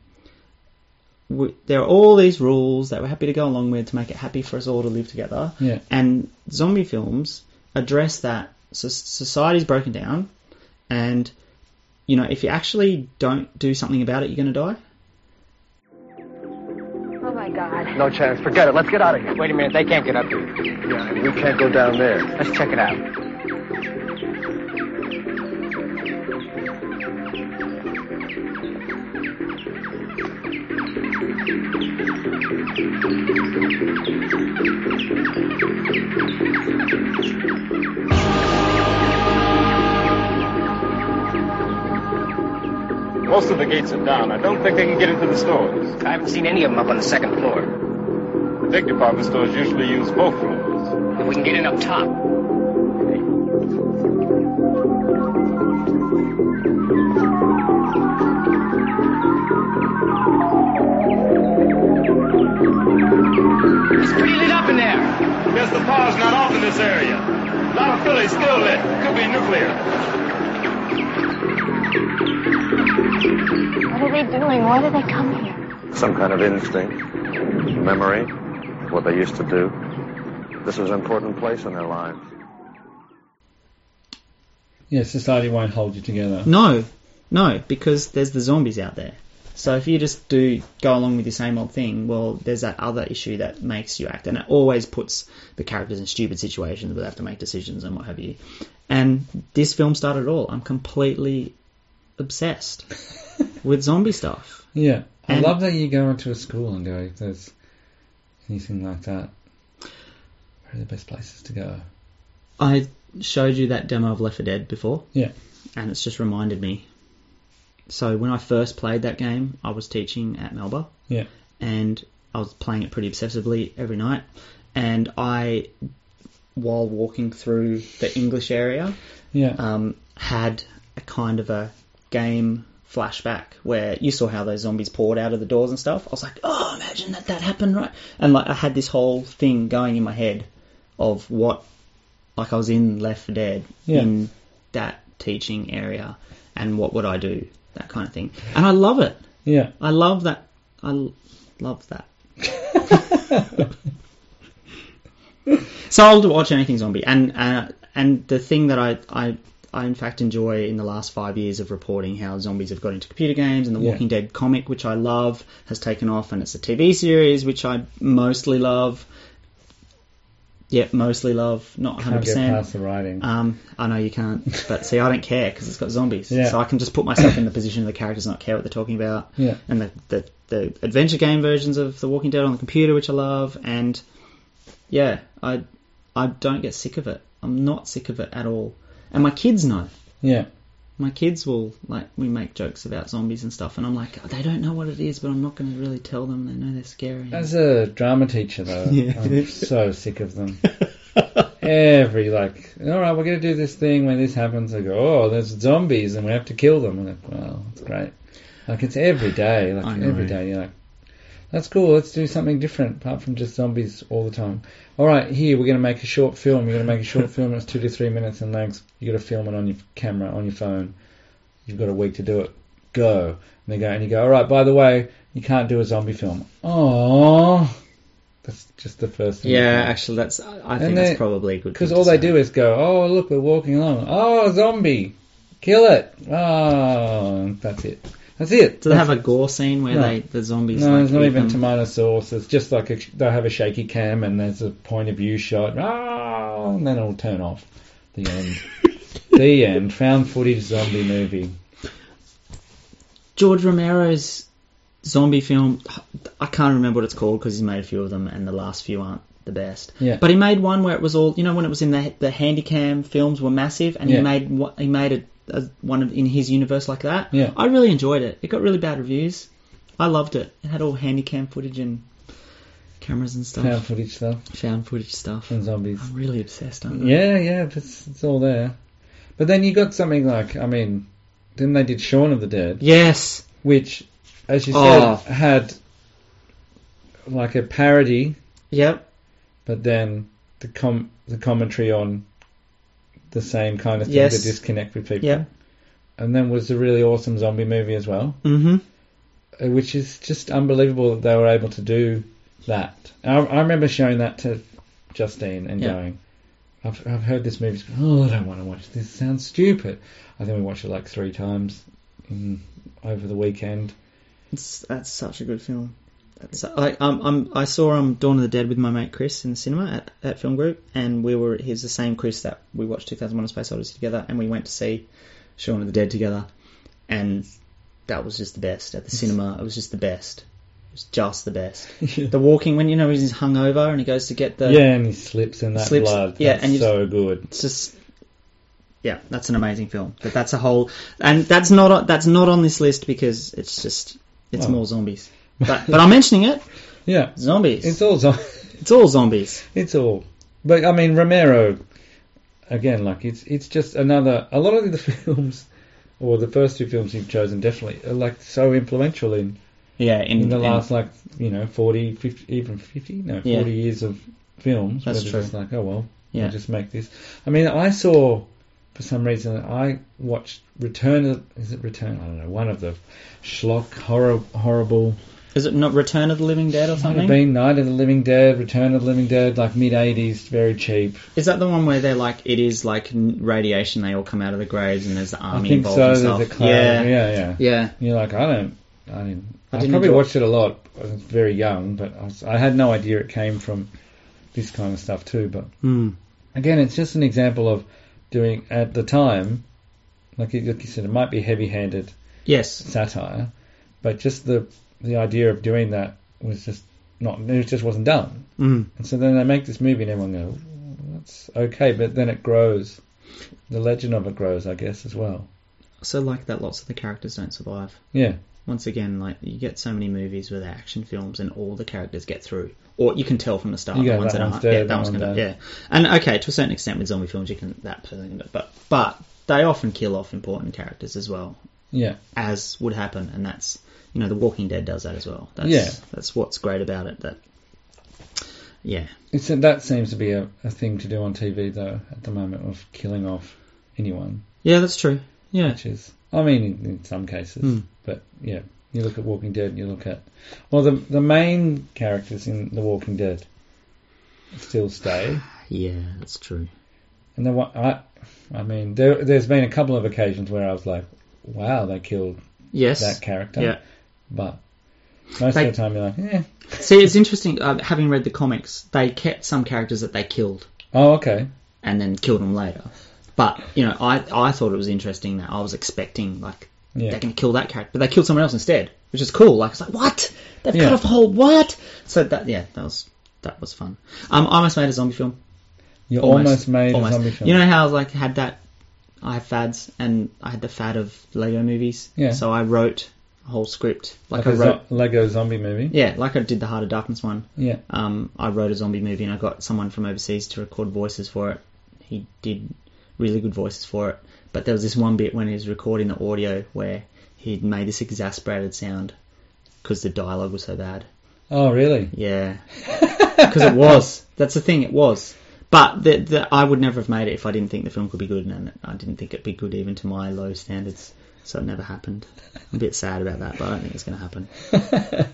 Speaker 1: We, there are all these rules that we're happy to go along with to make it happy for us all to live together.
Speaker 2: Yeah.
Speaker 1: And zombie films address that. So society's broken down, and you know, if you actually don't do something about it, you're going to die.
Speaker 5: Oh my God.
Speaker 6: No chance. Forget it. Let's get out of here.
Speaker 3: Wait a minute, they can't get up here.
Speaker 6: Yeah, we can't go down there.
Speaker 3: Let's check it out.
Speaker 7: Most of the gates are down. I don't think they can get into the stores.
Speaker 3: I haven't seen any of them up on the second floor.
Speaker 7: Big department stores usually use both floors.
Speaker 3: If we can get in up top. It's pretty lit up in there.
Speaker 7: Yes, the power's not off in this area. A lot of Philly still lit. Could be nuclear.
Speaker 5: What are they doing? Why did they come here?
Speaker 6: Some kind of instinct, memory, what they used to do. This was an important place in their lives.
Speaker 2: Yeah, society won't hold you together.
Speaker 1: No, no, because there's the zombies out there. So if you just do go along with the same old thing, well, there's that other issue that makes you act, and it always puts the characters in stupid situations where they have to make decisions and what have you. And this film started it all. I'm completely obsessed with zombie stuff.
Speaker 2: Yeah. I
Speaker 1: And-
Speaker 2: love that you go into a school and go, if there's anything like that, where are the best places to go?
Speaker 1: I showed you that demo of Left four Dead before.
Speaker 2: Yeah.
Speaker 1: And it's just reminded me. So when I first played that game, I was teaching at Melba.
Speaker 2: Yeah.
Speaker 1: And I was playing it pretty obsessively every night. And I, while walking through the English area,
Speaker 2: Yeah.
Speaker 1: um, had a kind of a game flashback where you saw how those zombies poured out of the doors and stuff. I was like, oh, imagine that that happened, right? And like I had this whole thing going in my head of what, like I was in Left four Dead
Speaker 2: Yeah.
Speaker 1: in that teaching area, and what would I do? that kind of thing. And I love it.
Speaker 2: Yeah.
Speaker 1: I love that. I l- love that. So I'll watch anything zombie. And uh, and the thing that I, I I in fact enjoy in the last five years of reporting how zombies have got into computer games, and the
Speaker 2: Yeah.
Speaker 1: Walking Dead comic, which I love, has taken off, and it's a T V series which I mostly love. Yep, mostly love, not one hundred
Speaker 2: Can't get
Speaker 1: percent.
Speaker 2: past the writing.
Speaker 1: Um, I know you can't, but see, I don't care because it's got zombies,
Speaker 2: Yeah.
Speaker 1: so I can just put myself in the position of the characters, not care what they're talking about.
Speaker 2: Yeah.
Speaker 1: And the, the the adventure game versions of The Walking Dead on the computer, which I love, and yeah, I I don't get sick of it. I'm not sick of it at all, and my kids know.
Speaker 2: Yeah.
Speaker 1: My kids will, like, we make jokes about zombies and stuff, and I'm like, they don't know what it is, but I'm not going to really tell them. They know they're scary.
Speaker 2: As a drama teacher, though,
Speaker 1: Yeah.
Speaker 2: I'm so sick of them. Every, like, all right, we're going to do this thing when this happens. They go, oh, there's zombies and we have to kill them. I'm like, well, that's great. Like, it's every day. Like,
Speaker 1: I know.
Speaker 2: every day. You're like, that's cool. Let's do something different apart from just zombies all the time. All right, here, we're going to make a short film. You're going to make a short film that's two to three minutes in length. you got to film it on your camera, on your phone. You've got a week to do it. Go. And they go, and you go, all right, by the way, you can't do a zombie film. Oh, that's just the first thing.
Speaker 1: Yeah, actually, that's. I think
Speaker 2: they,
Speaker 1: that's probably a good.
Speaker 2: Because
Speaker 1: thing
Speaker 2: all
Speaker 1: to
Speaker 2: they
Speaker 1: say.
Speaker 2: do is go, oh, look, we're walking along. Oh, zombie. Kill it. Oh, that's it. That's it.
Speaker 1: Do they
Speaker 2: That's
Speaker 1: have a
Speaker 2: it.
Speaker 1: gore scene where
Speaker 2: No.
Speaker 1: they the zombies?
Speaker 2: No,
Speaker 1: like,
Speaker 2: there's not
Speaker 1: eat
Speaker 2: even
Speaker 1: them?
Speaker 2: tomato sauce. It's just like a, they'll have a shaky cam and there's a point of view shot. Oh, and then it'll turn off. The end. The end. Found footage zombie movie.
Speaker 1: George Romero's zombie film, I can't remember what it's called because he's made a few of them and the last few aren't the best.
Speaker 2: Yeah.
Speaker 1: But he made one where it was all, you know, when it was in the the Handycam films were massive, and
Speaker 2: Yeah.
Speaker 1: he made what he made a, a one of, in his universe like that.
Speaker 2: Yeah.
Speaker 1: I really enjoyed it. It got really bad reviews. I loved it. It had all Handycam footage and cameras and stuff.
Speaker 2: Found footage stuff
Speaker 1: Found footage stuff.
Speaker 2: and zombies.
Speaker 1: I'm really obsessed, aren't I?
Speaker 2: Yeah, yeah, it's, it's all there. But then you got something like, I mean, then they did Shaun of the Dead,
Speaker 1: Yes.
Speaker 2: which, as you
Speaker 1: Oh.
Speaker 2: said, had like a parody,
Speaker 1: Yep.
Speaker 2: but then the com the commentary on the same kind of thing,
Speaker 1: Yes.
Speaker 2: the disconnect with people.
Speaker 1: Yep.
Speaker 2: And then was a really awesome zombie movie as well,
Speaker 1: Mm-hmm.
Speaker 2: uh, which is just unbelievable that they were able to do that. I, I remember showing that to Justine and
Speaker 1: Yeah.
Speaker 2: going, I've, I've heard this movie, oh, I don't want to watch this, it sounds stupid. I think we watched it like three times in, over the weekend.
Speaker 1: It's, that's such a good film. That's, I um, um I saw um Dawn of the Dead with my mate Chris in the cinema at, at Film Group, and we were he's the same Chris that we watched two thousand one: A Space Odyssey together, and we went to see Shaun of the Dead together, and that was just the best at the cinema. It was just the best. It was just the best. The walking when you know he's hungover and he goes to get the
Speaker 2: Yeah, and he slips in that
Speaker 1: Slips-
Speaker 2: blood.
Speaker 1: yeah,
Speaker 2: That's
Speaker 1: and you
Speaker 2: so good.
Speaker 1: It's just, yeah, that's an amazing film. But that's a whole, and that's not on- that's not on this list because it's just it's
Speaker 2: Oh.
Speaker 1: more zombies. But but I'm mentioning it.
Speaker 2: Yeah,
Speaker 1: Zombies.
Speaker 2: it's all zo-
Speaker 1: It's all zombies.
Speaker 2: it's all. But I mean, Romero, again, like it's it's just another. A lot of the films, or the first two films you've chosen, definitely are like so influential in
Speaker 1: Yeah, in,
Speaker 2: in the
Speaker 1: in-
Speaker 2: last like you know forty, fifty, even fifty, no,
Speaker 1: Yeah.
Speaker 2: forty years of films.
Speaker 1: That's
Speaker 2: where they're
Speaker 1: true.
Speaker 2: just like, oh well,
Speaker 1: Yeah.
Speaker 2: we'll just make this. I mean, I saw for some reason I watched Return of is it Return? I don't know, one of the schlock horror horrible.
Speaker 1: Is it not Return of the Living Dead or
Speaker 2: Might have
Speaker 1: something?
Speaker 2: been Night of the Living Dead, Return of the Living Dead, like mid eighties, very cheap.
Speaker 1: Is that the one where they're like it is like n- radiation? They all come out of the graves and there's the
Speaker 2: I
Speaker 1: army
Speaker 2: think
Speaker 1: involved
Speaker 2: so.
Speaker 1: and
Speaker 2: There's
Speaker 1: stuff.
Speaker 2: a cloud.
Speaker 1: yeah,
Speaker 2: yeah, yeah.
Speaker 1: yeah.
Speaker 2: You're like, I don't, I didn't.
Speaker 1: I
Speaker 2: I,
Speaker 1: didn't
Speaker 2: probably
Speaker 1: enjoy-
Speaker 2: watched it a lot. I was very young, but I, was, I had no idea it came from this kind of stuff too. But
Speaker 1: Mm.
Speaker 2: again, it's just an example of doing at the time, like you, like you said, it might be heavy-handed
Speaker 1: Yes.
Speaker 2: satire, but just the the idea of doing that was just not. It just wasn't done.
Speaker 1: Mm.
Speaker 2: And so then they make this movie, and everyone goes, "Oh, "That's okay," but then it grows. The legend of it grows, I guess, as well.
Speaker 1: So like that, lots of the characters don't survive.
Speaker 2: Yeah.
Speaker 1: Once again, like you get so many movies with action films and all the characters get through, or you can tell from the start
Speaker 2: You
Speaker 1: the
Speaker 2: go,
Speaker 1: ones
Speaker 2: that
Speaker 1: that
Speaker 2: one's
Speaker 1: aren't.
Speaker 2: dead,
Speaker 1: yeah,
Speaker 2: that
Speaker 1: that one's
Speaker 2: one
Speaker 1: gonna.
Speaker 2: died.
Speaker 1: Yeah, and okay, to a certain extent with zombie films, you can that person, but but they often kill off important characters as well,
Speaker 2: Yeah.
Speaker 1: as would happen, and that's you know The Walking Dead does that as well. That's,
Speaker 2: Yeah.
Speaker 1: that's what's great about it. That yeah,
Speaker 2: It's that seems to be a, a thing to do on T V though at the moment of killing off anyone,
Speaker 1: yeah, that's true. Yeah,
Speaker 2: which is I mean, in, in some cases,
Speaker 1: Mm.
Speaker 2: but yeah, you look at Walking Dead, and you look at well, the the main characters in The Walking Dead still stay,
Speaker 1: Yeah, that's true.
Speaker 2: and the one I, I mean, there there's been a couple of occasions where I was like, wow, they killed
Speaker 1: Yes.
Speaker 2: that character,
Speaker 1: Yeah.
Speaker 2: but most
Speaker 1: They-
Speaker 2: of the time you're like, yeah,
Speaker 1: See, it's interesting. Uh, having read the comics, they kept some characters that they killed
Speaker 2: oh okay,
Speaker 1: and then killed them later. But you know, I I thought it was interesting that I was expecting like
Speaker 2: yeah,
Speaker 1: they're going to kill that character, but they killed someone else instead, which is cool. Like it's like what? They've
Speaker 2: Yeah.
Speaker 1: cut off the whole what? So that yeah, that was that was fun. Um, I almost made a zombie film.
Speaker 2: you
Speaker 1: Almost.
Speaker 2: almost, made
Speaker 1: Almost.
Speaker 2: a zombie film.
Speaker 1: You know how I was like had that? I have fads, and I had the fad of Lego movies.
Speaker 2: Yeah.
Speaker 1: So I wrote a whole script, like,
Speaker 2: like
Speaker 1: I
Speaker 2: a
Speaker 1: wrote.
Speaker 2: zo- Lego zombie movie.
Speaker 1: Yeah, like I did the Heart of Darkness one.
Speaker 2: Yeah,
Speaker 1: Um, I wrote a zombie movie, and I got someone from overseas to record voices for it. He did really good voices for it. But there was this one bit when he was recording the audio where he'd made this exasperated sound because the dialogue was so bad.
Speaker 2: oh really?
Speaker 1: Yeah, because it was. That's the thing. It was. But the, the, I would never have made it if I didn't think the film could be good, and I didn't think it'd be good even to my low standards. So it never happened. I'm a bit sad about that, but I don't think it's going to happen.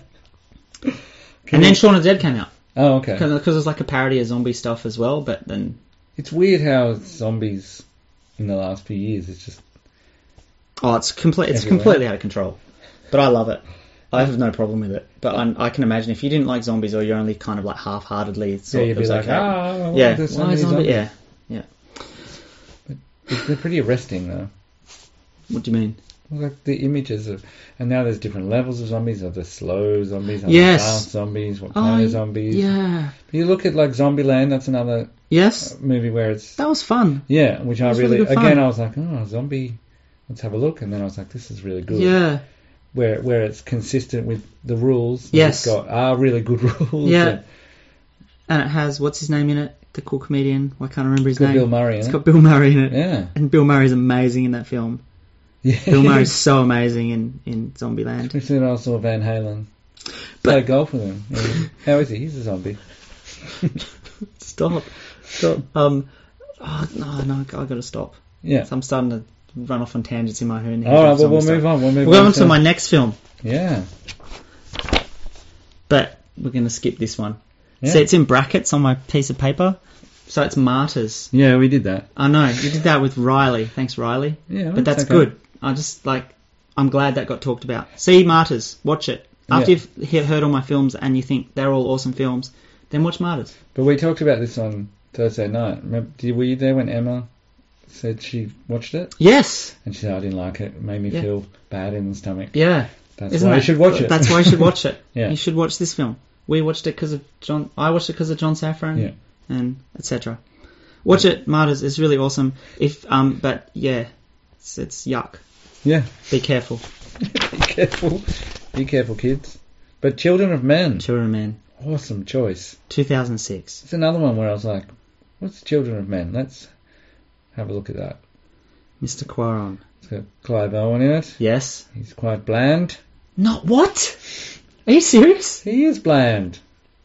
Speaker 1: And then Shaun of the Dead came out
Speaker 2: Oh okay.
Speaker 1: because it was like a parody of zombie stuff as well. But then,
Speaker 2: It's weird how zombies in the last few years, it's just
Speaker 1: oh, it's complete. It's
Speaker 2: Everywhere.
Speaker 1: completely out of control. But I love it. I have no problem with it. But I, I can imagine if you didn't like zombies, or you're only kind of like half-heartedly,
Speaker 2: yeah,
Speaker 1: thought
Speaker 2: you'd
Speaker 1: it
Speaker 2: be
Speaker 1: was
Speaker 2: like,
Speaker 1: okay.
Speaker 2: ah,
Speaker 1: yeah,
Speaker 2: there's so
Speaker 1: why
Speaker 2: many
Speaker 1: zombie?
Speaker 2: zombies.
Speaker 1: Yeah, yeah.
Speaker 2: They're pretty arresting though.
Speaker 1: What do you mean?
Speaker 2: Like the images of, and now there's different levels of zombies. Are there slow zombies? Are there
Speaker 1: Yes.
Speaker 2: fast zombies? What
Speaker 1: Oh,
Speaker 2: kind of zombies?
Speaker 1: yeah.
Speaker 2: You look at like Zombieland. That's another
Speaker 1: Yes,
Speaker 2: movie where it's
Speaker 1: that was fun.
Speaker 2: yeah, which I
Speaker 1: was
Speaker 2: really,
Speaker 1: really good fun.
Speaker 2: again I was like, oh, zombie. Let's have a look, and then I was like, this is really good.
Speaker 1: Yeah,
Speaker 2: Where where it's consistent with the rules.
Speaker 1: Yes.
Speaker 2: It's got are really good rules.
Speaker 1: yeah.
Speaker 2: and
Speaker 1: And it has what's his name in it? The cool comedian. I can't remember his
Speaker 2: It's got
Speaker 1: name.
Speaker 2: Bill Murray in
Speaker 1: It's
Speaker 2: it.
Speaker 1: got Bill Murray in it.
Speaker 2: Yeah.
Speaker 1: And Bill Murray's amazing in that film.
Speaker 2: Yeah.
Speaker 1: Bill Murray's so amazing in, in Zombieland.
Speaker 2: Especially when I saw Van Halen
Speaker 1: But-
Speaker 2: play golf with him. Yeah. How is he? He's a zombie.
Speaker 1: Stop. Stop. Um, oh, no, no, i got to stop.
Speaker 2: Yeah.
Speaker 1: So I'm starting to run off on tangents in my head.
Speaker 2: All right, well, we'll move on. We'll move
Speaker 1: We'll go
Speaker 2: on
Speaker 1: on to my next film,
Speaker 2: Yeah.
Speaker 1: but we're going to skip this one.
Speaker 2: Yeah.
Speaker 1: See, it's in brackets on my piece of paper. So it's Martyrs.
Speaker 2: Yeah, we did that.
Speaker 1: I know, you did that with Riley. Thanks, Riley.
Speaker 2: Yeah,
Speaker 1: But that's
Speaker 2: okay.
Speaker 1: good. I just, like, I'm glad that got talked about. See Martyrs. Watch it. After
Speaker 2: Yeah.
Speaker 1: you've he- heard all my films and you think they're all awesome films, then watch Martyrs.
Speaker 2: But we talked about this on Thursday night. Remember, did, were you there when Emma said she watched it?
Speaker 1: Yes.
Speaker 2: And she said, I didn't like it. It made me
Speaker 1: Yeah.
Speaker 2: feel bad in the stomach.
Speaker 1: Yeah.
Speaker 2: That's
Speaker 1: Isn't
Speaker 2: why
Speaker 1: that,
Speaker 2: you should watch it.
Speaker 1: That's why you should watch it.
Speaker 2: Yeah.
Speaker 1: You should watch this film. We watched it because of John. I watched it because of John Safran.
Speaker 2: Yeah.
Speaker 1: And et cetera. Watch it, Martyrs. It's really awesome. If um, but yeah, it's, it's yuck.
Speaker 2: Yeah.
Speaker 1: Be careful,
Speaker 2: Be careful. Be careful, kids. But Children of Men.
Speaker 1: Children of Men,
Speaker 2: Awesome choice.
Speaker 1: two thousand six.
Speaker 2: It's another one where I was like, what's Children of Men? Let's have a look at that.
Speaker 1: Mister Quaron.
Speaker 2: It's got Clive Owen in it.
Speaker 1: Yes.
Speaker 2: He's quite bland.
Speaker 1: Not what? Are you serious?
Speaker 2: He is bland.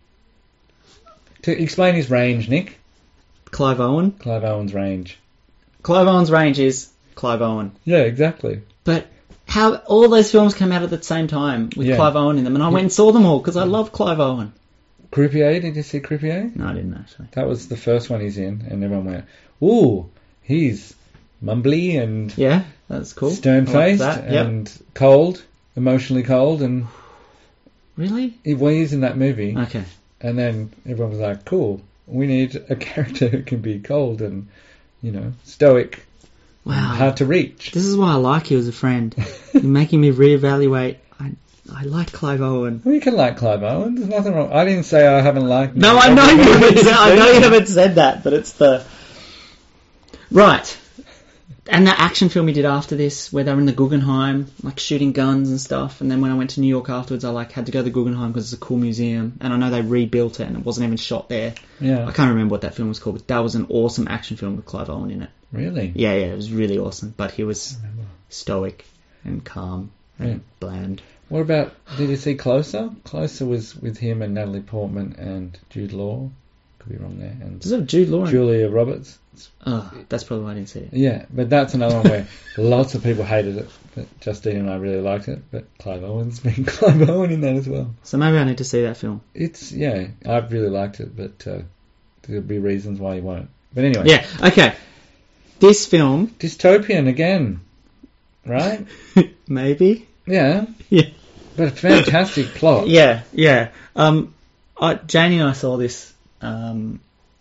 Speaker 2: To explain his range, Nick.
Speaker 1: Clive Owen.
Speaker 2: Clive Owen's range.
Speaker 1: Clive Owen's range is Clive Owen.
Speaker 2: Yeah, exactly.
Speaker 1: But how all those films came out at the same time with
Speaker 2: Yeah.
Speaker 1: Clive Owen in them, and I went and saw them all because I love Clive Owen.
Speaker 2: Croupier, did you see Croupier?
Speaker 1: No, I didn't actually.
Speaker 2: That was the first one he's in, and everyone went, ooh, he's mumbly and
Speaker 1: Yeah, that's cool.
Speaker 2: stern-faced
Speaker 1: I like that. Yep.
Speaker 2: and cold, emotionally cold, and
Speaker 1: Really?
Speaker 2: he, well, he's in that movie.
Speaker 1: Okay.
Speaker 2: And then everyone was like, cool, we need a character who can be cold and, you know, stoic,
Speaker 1: Wow.
Speaker 2: and hard to reach.
Speaker 1: This is why I like you as a friend. You're making me reevaluate. I I like Clive Owen.
Speaker 2: Well, you can like Clive Owen. There's nothing wrong. I didn't say I haven't liked.
Speaker 1: No, I know you haven't said, I know you haven't said that, but it's the right. And that action film we did after this, where they were in the Guggenheim, like shooting guns and stuff. And then when I went to New York afterwards, I like had to go to the Guggenheim because it's a cool museum. And I know they rebuilt it, and it wasn't even shot there.
Speaker 2: Yeah.
Speaker 1: I can't remember what that film was called, but that was an awesome action film with Clive Owen in it.
Speaker 2: Really?
Speaker 1: Yeah, yeah, it was really awesome. But he was stoic and calm and
Speaker 2: Yeah.
Speaker 1: bland.
Speaker 2: What about, did you see Closer? Closer was with him and Natalie Portman and Jude Law. Could be wrong there. And
Speaker 1: Is it Jude Law?
Speaker 2: Julia Roberts.
Speaker 1: Oh, that's probably why I didn't see it.
Speaker 2: Yeah, but that's another one where lots of people hated it, but Justine and I really liked it. But Clive Owen's been Clive Owen in that as well.
Speaker 1: So maybe I need to see that film.
Speaker 2: It's yeah, I've really liked it, but uh, there'll be reasons why you won't. But anyway,
Speaker 1: Yeah, okay. This film,
Speaker 2: dystopian again, right?
Speaker 1: maybe.
Speaker 2: Yeah,
Speaker 1: Yeah.
Speaker 2: but a fantastic plot.
Speaker 1: Yeah, yeah. Um, I, Janie and I saw this. Um,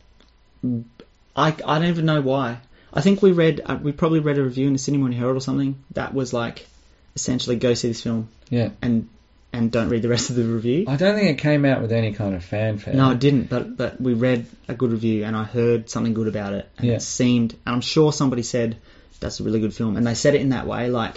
Speaker 1: I I don't even know why. I think we read uh, we probably read a review in the Sydney Morning Herald or something that was like essentially go see this film
Speaker 2: Yeah.
Speaker 1: and and don't read the rest of the review.
Speaker 2: I don't think it came out with any kind of fanfare.
Speaker 1: No, it didn't. But but we read a good review and I heard something good about it, and
Speaker 2: Yeah.
Speaker 1: it seemed. And I'm sure somebody said that's a really good film, and they said it in that way, like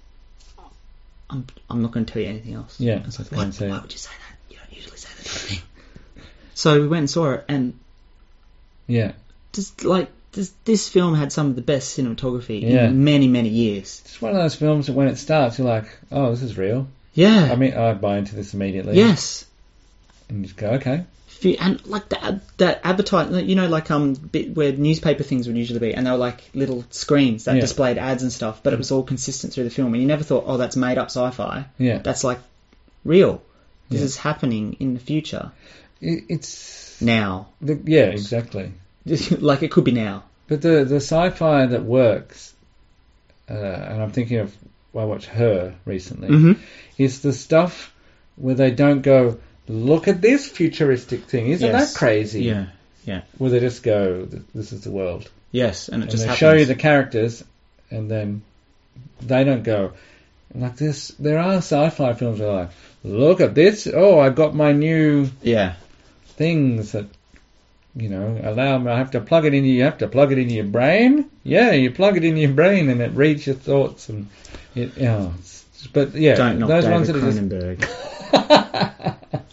Speaker 1: I'm I'm not going to tell you anything else.
Speaker 2: Yeah,
Speaker 1: It's like,
Speaker 2: go
Speaker 1: why,
Speaker 2: and say
Speaker 1: why
Speaker 2: it.
Speaker 1: would you say that? You don't usually say that to me. So we went and saw it, and
Speaker 2: Yeah,
Speaker 1: just like this, this film had some of the best cinematography
Speaker 2: Yeah.
Speaker 1: in many many years.
Speaker 2: it's one of those films that when it starts, you're like, oh, this is real.
Speaker 1: Yeah.
Speaker 2: I mean, I buy into this immediately.
Speaker 1: yes.
Speaker 2: And you just go, okay.
Speaker 1: Fe- And like that that advertise, you know, like um bit where newspaper things would usually be, and they were like little screens that
Speaker 2: Yeah.
Speaker 1: displayed ads and stuff, but it was all consistent through the film, and you never thought, oh, that's made up sci-fi.
Speaker 2: Yeah.
Speaker 1: That's like real. This
Speaker 2: Yeah.
Speaker 1: is happening in the future
Speaker 2: It, it's
Speaker 1: now.
Speaker 2: the, yeah, exactly.
Speaker 1: Like it could be now.
Speaker 2: But the the sci-fi that works, uh, and I'm thinking of, well, I watched Her recently,
Speaker 1: Mhm.
Speaker 2: is the stuff where they don't go, look at this futuristic thing, isn't
Speaker 1: Yes.
Speaker 2: that crazy?
Speaker 1: Yeah. Yeah.
Speaker 2: Where they just go, this is the world.
Speaker 1: Yes, and it
Speaker 2: And
Speaker 1: just
Speaker 2: they
Speaker 1: happens.
Speaker 2: show you the characters, and then they don't go, like this. There are sci-fi films where like, look at this, oh, I got my new
Speaker 1: Yeah.
Speaker 2: things that, you know, allow me, I have to plug it in, you have to plug it into your brain? Yeah, you plug it in your brain and it reads your thoughts and it, oh, it's, but yeah,
Speaker 1: Don't knock
Speaker 2: those
Speaker 1: David
Speaker 2: ones that are just...
Speaker 1: Cronenberg.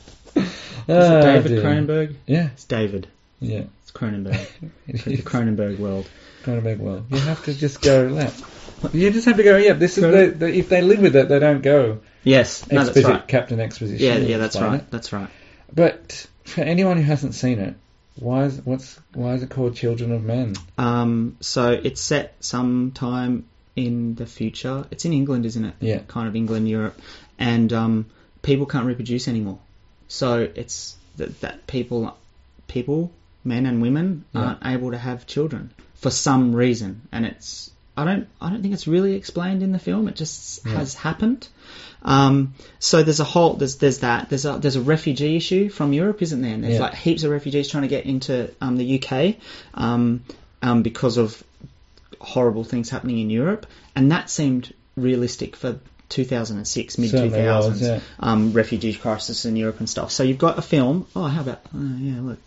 Speaker 1: Is
Speaker 2: Oh,
Speaker 1: it David
Speaker 2: dear.
Speaker 1: Cronenberg?
Speaker 2: Yeah,
Speaker 1: It's David.
Speaker 2: yeah.
Speaker 1: It's Cronenberg.
Speaker 2: It
Speaker 1: The
Speaker 2: is
Speaker 1: Cronenberg world.
Speaker 2: Cronenberg world. You have to just go, that. You just have to go, yeah, this is the, the, if they live with it, they don't go,
Speaker 1: Yes. No, that's
Speaker 2: Exposi-
Speaker 1: right.
Speaker 2: Captain Exposition.
Speaker 1: Yeah,
Speaker 2: will
Speaker 1: yeah, that's
Speaker 2: explain
Speaker 1: right.
Speaker 2: it.
Speaker 1: That's right.
Speaker 2: But for anyone who hasn't seen it, why is what's why is it called Children of Men?
Speaker 1: Um, so it's set sometime in the future. It's in England, isn't it?
Speaker 2: Yeah.
Speaker 1: Kind of England, Europe, and um, people can't reproduce anymore. So it's that, that people, people, men and women,
Speaker 2: Yeah.
Speaker 1: aren't able to have children for some reason, and it's I don't I don't think it's really explained in the film. It just
Speaker 2: Yeah.
Speaker 1: has happened. Um, so there's a whole there's there's that there's a there's a refugee issue from Europe, isn't there? And there's
Speaker 2: Yeah.
Speaker 1: like heaps of refugees trying to get into um, the U K um, um, because of horrible things happening in Europe, and that seemed realistic for two thousand six, mid two
Speaker 2: Certainly was,
Speaker 1: thousands,
Speaker 2: yeah.
Speaker 1: um, refugee crisis in Europe and stuff. So you've got a film. Oh, how about uh, yeah, look.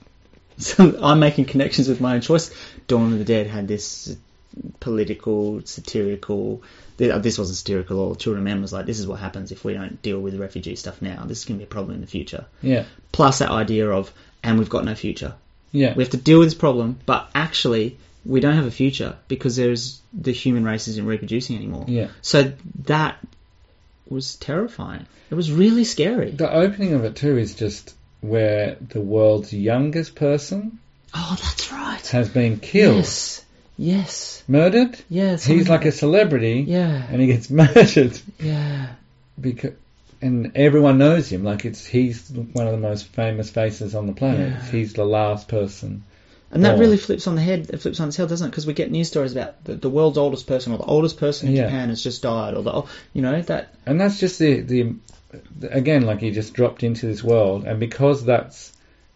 Speaker 1: So I'm making connections with my own choice. Dawn of the Dead had this political, satirical. This wasn't satirical. All Children of Men was like, this is what happens if we don't deal with refugee stuff now. This is going to be a problem in the future.
Speaker 2: Yeah,
Speaker 1: Plus that idea of, and we've got no future.
Speaker 2: yeah,
Speaker 1: We have to deal with this problem, but actually we don't have a future because there's the human race isn't reproducing anymore.
Speaker 2: yeah.
Speaker 1: So that was terrifying. It was really scary.
Speaker 2: The opening of it too is just where the world's youngest person
Speaker 1: Oh, that's right.
Speaker 2: has been killed,
Speaker 1: Yes. Yes.
Speaker 2: murdered.
Speaker 1: Yeah.
Speaker 2: He's
Speaker 1: something
Speaker 2: like a celebrity,
Speaker 1: Yeah.
Speaker 2: and he gets murdered
Speaker 1: Yeah.
Speaker 2: because, and everyone knows him. Like it's he's one of the most famous faces on the planet.
Speaker 1: Yeah.
Speaker 2: He's the last person.
Speaker 1: And that
Speaker 2: Oh.
Speaker 1: really flips on the head. It flips on its head, doesn't it? Because we get news stories about the, the world's oldest person, or the oldest person in
Speaker 2: Yeah.
Speaker 1: Japan has just died, or the oh, you know that.
Speaker 2: And that's just the, the again, like he just dropped into this world, and because that's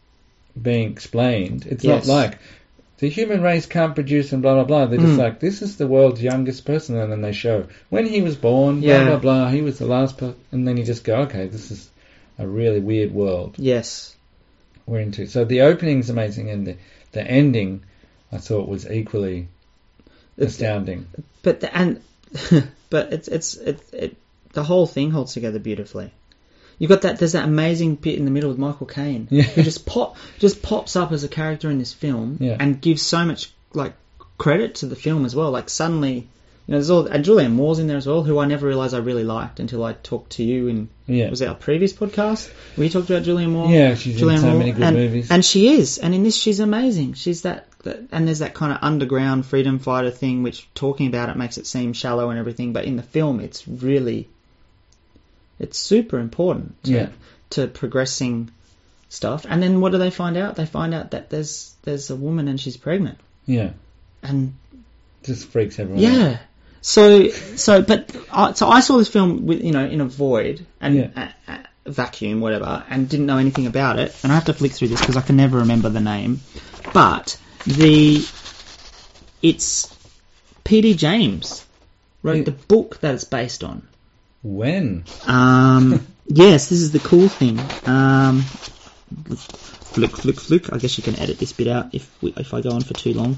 Speaker 2: being explained, it's
Speaker 1: Yes.
Speaker 2: not like the human race can't produce and blah blah blah. They're just
Speaker 1: Mm.
Speaker 2: like, this is the world's youngest person, and then they show when he was born, blah
Speaker 1: Yeah.
Speaker 2: blah blah. He was the last person, and then you just go, okay, this is a really weird world
Speaker 1: Yes.
Speaker 2: we're into. So the opening's amazing, and the the ending, I thought, was equally
Speaker 1: It's-
Speaker 2: astounding.
Speaker 1: But the, and but it's it's it, it the whole thing holds together beautifully. You've got that. There's that amazing bit in the middle with Michael Caine,
Speaker 2: Yeah.
Speaker 1: who just pop just pops up as a character in this film,
Speaker 2: Yeah.
Speaker 1: and gives so much like credit to the film as well. Like suddenly, You know, there's all and Julianne Moore's in there as well, who I never realised I really liked until I talked to you in
Speaker 2: Yeah.
Speaker 1: was it our previous podcast where you talked about Julianne Moore.
Speaker 2: Yeah, she's in
Speaker 1: Julianne
Speaker 2: so
Speaker 1: Moore,
Speaker 2: many good
Speaker 1: and,
Speaker 2: movies.
Speaker 1: and she is, and in this she's amazing. She's that, that, and there's that kind of underground freedom fighter thing, which talking about it makes it seem shallow and everything, but in the film it's really, it's super important to,
Speaker 2: Yeah.
Speaker 1: to progressing stuff. And then what do they find out? They find out that there's there's a woman and she's pregnant,
Speaker 2: Yeah.
Speaker 1: and
Speaker 2: Just freaks everyone out.
Speaker 1: yeah. So, so, but, I so I saw this film with, you know, in a void and
Speaker 2: Yeah.
Speaker 1: a, a vacuum, whatever, and didn't know anything about it. And I have to flick through this because I can never remember the name. But the, it's P D James wrote
Speaker 2: Yeah.
Speaker 1: the book that it's based on.
Speaker 2: When?
Speaker 1: Um, yes, this is the cool thing. Um, flick, flick, flick. I guess you can edit this bit out if we, if I go on for too long.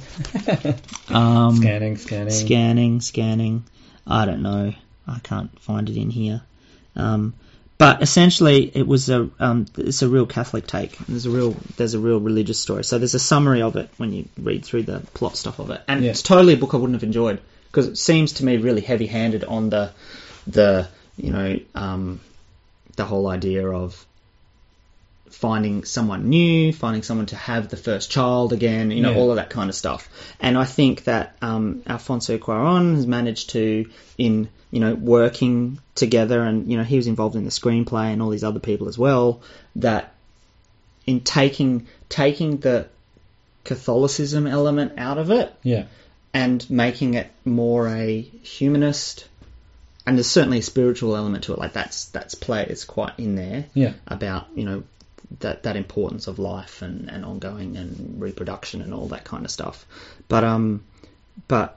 Speaker 1: Um,
Speaker 2: Scanning, scanning.
Speaker 1: Scanning, scanning. I don't know. I can't find it in here. Um, but essentially, it was a um, it's a real Catholic take. There's a real there's a real religious story. So there's a summary of it when you read through the plot stuff of it, and
Speaker 2: Yeah.
Speaker 1: it's totally a book I wouldn't have enjoyed because it seems to me really heavy-handed on the the you know um, the whole idea of finding someone new, finding someone to have the first child again, you know,
Speaker 2: Yeah.
Speaker 1: all of that kind of stuff. And I think that um, Alfonso Cuarón has managed to, in, you know, working together, and, you know, he was involved in the screenplay and all these other people as well, that in taking taking the Catholicism element out of it
Speaker 2: Yeah.
Speaker 1: and making it more a humanist, and there's certainly a spiritual element to it, like that's that's play, it's quite in there
Speaker 2: Yeah.
Speaker 1: about, you know, that that importance of life and, and ongoing and reproduction and all that kind of stuff. But um, but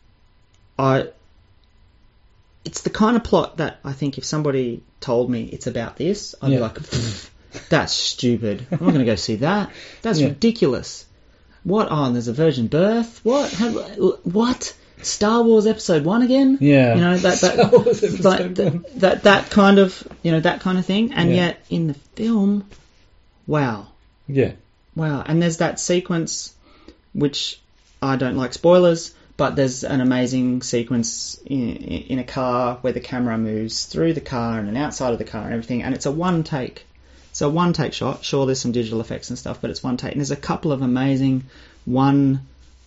Speaker 1: I, it's the kind of plot that I think if somebody told me it's about this, I'd
Speaker 2: Yeah.
Speaker 1: be like, "Pfft, that's stupid. I'm not going to go see that. That's
Speaker 2: Yeah.
Speaker 1: ridiculous. What? Oh, and there's a virgin birth. What? How, what? Star Wars Episode One again?
Speaker 2: Yeah.
Speaker 1: You know that that
Speaker 2: Star Wars Episode
Speaker 1: like,
Speaker 2: One.
Speaker 1: that, that that kind of you know that kind of thing. And
Speaker 2: Yeah.
Speaker 1: yet in the film, wow,
Speaker 2: Yeah.
Speaker 1: wow. And there's that sequence, which I don't like spoilers, but there's an amazing sequence in, in a car where the camera moves through the car and then outside of the car and everything, and it's a one take. It's a one take shot. Sure, there's some digital effects and stuff, but it's one take. And there's a couple of amazing one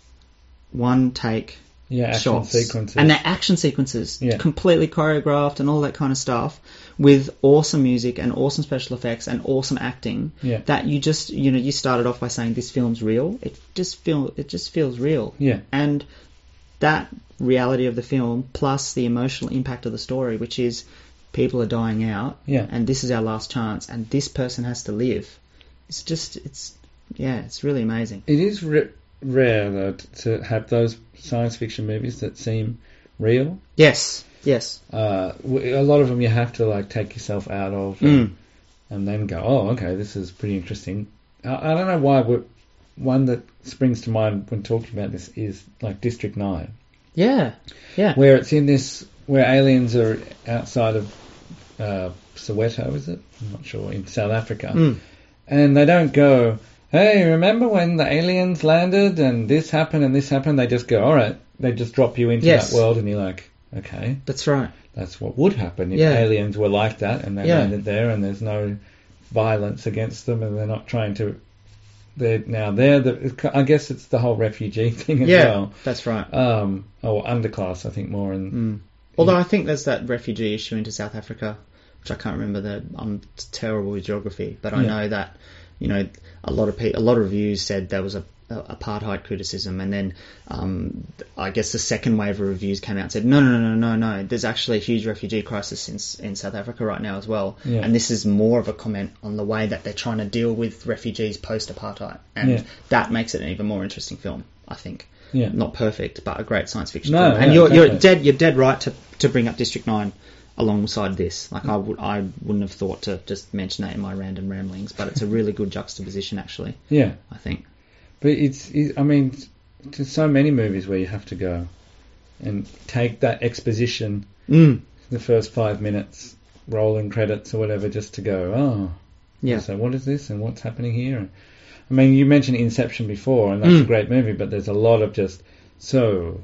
Speaker 1: one take
Speaker 2: Yeah, action
Speaker 1: shots.
Speaker 2: sequences.
Speaker 1: And they're action sequences,
Speaker 2: Yeah.
Speaker 1: completely choreographed and all that kind of stuff, with awesome music and awesome special effects and awesome acting.
Speaker 2: Yeah.
Speaker 1: That you just, you know, you started off by saying this film's real. It just feel it just feels real.
Speaker 2: Yeah.
Speaker 1: And that reality of the film plus the emotional impact of the story, which is people are dying out,
Speaker 2: Yeah.
Speaker 1: and this is our last chance, and this person has to live. It's just, it's, yeah, it's really amazing.
Speaker 2: It is r- rare, though, t- to have those science fiction movies that seem real.
Speaker 1: Yes, yes.
Speaker 2: Uh, w- a lot of them you have to like take yourself out of and, and then go, oh, okay, this is pretty interesting. I, I don't know why, but one that springs to mind when talking about this is like District nine,
Speaker 1: Yeah, yeah.
Speaker 2: where it's in this, where aliens are outside of uh, Soweto, is it? I'm not sure, in South Africa.
Speaker 1: Mm.
Speaker 2: And they don't go, hey, remember when the aliens landed and this happened and this happened? They just go, all right. They just drop you into
Speaker 1: Yes.
Speaker 2: that world and you're like, okay,
Speaker 1: That's right.
Speaker 2: that's what would happen if
Speaker 1: Yeah.
Speaker 2: aliens were like that and they
Speaker 1: Yeah.
Speaker 2: landed there and there's no violence against them and they're not trying to, they're now there. The, I guess it's the whole refugee thing as
Speaker 1: Yeah,
Speaker 2: well.
Speaker 1: that's right.
Speaker 2: Um, or underclass, I think, more in...
Speaker 1: Mm. Although I think there's that refugee issue into South Africa, which I can't remember. The I'm terrible with geography, but I
Speaker 2: Yeah.
Speaker 1: know that, you know, a lot of pe- a lot of reviews said there was a, a apartheid criticism, and then um, I guess the second wave of reviews came out and said no, no, no, no, no, no. There's actually a huge refugee crisis in in South Africa right now as well,
Speaker 2: Yeah.
Speaker 1: and this is more of a comment on the way that they're trying to deal with refugees post apartheid, and
Speaker 2: Yeah.
Speaker 1: that makes it an even more interesting film, I think.
Speaker 2: Yeah.
Speaker 1: Not perfect, but a great science fiction
Speaker 2: No,
Speaker 1: film. And
Speaker 2: no,
Speaker 1: you're you're
Speaker 2: definitely.
Speaker 1: dead you're dead right to, to bring up District Nine alongside this. Like I would I wouldn't have thought to just mention that in my random ramblings, but it's a really good juxtaposition actually,
Speaker 2: Yeah.
Speaker 1: I think.
Speaker 2: But it's, it, I mean, there's so many movies where you have to go and take that exposition,
Speaker 1: Mm.
Speaker 2: the first five minutes, rolling credits or whatever, just to go, oh,
Speaker 1: Yeah.
Speaker 2: so what is this and what's happening here? And, I mean, you mentioned Inception before, and that's
Speaker 1: Mm.
Speaker 2: a great movie, but there's a lot of just, so,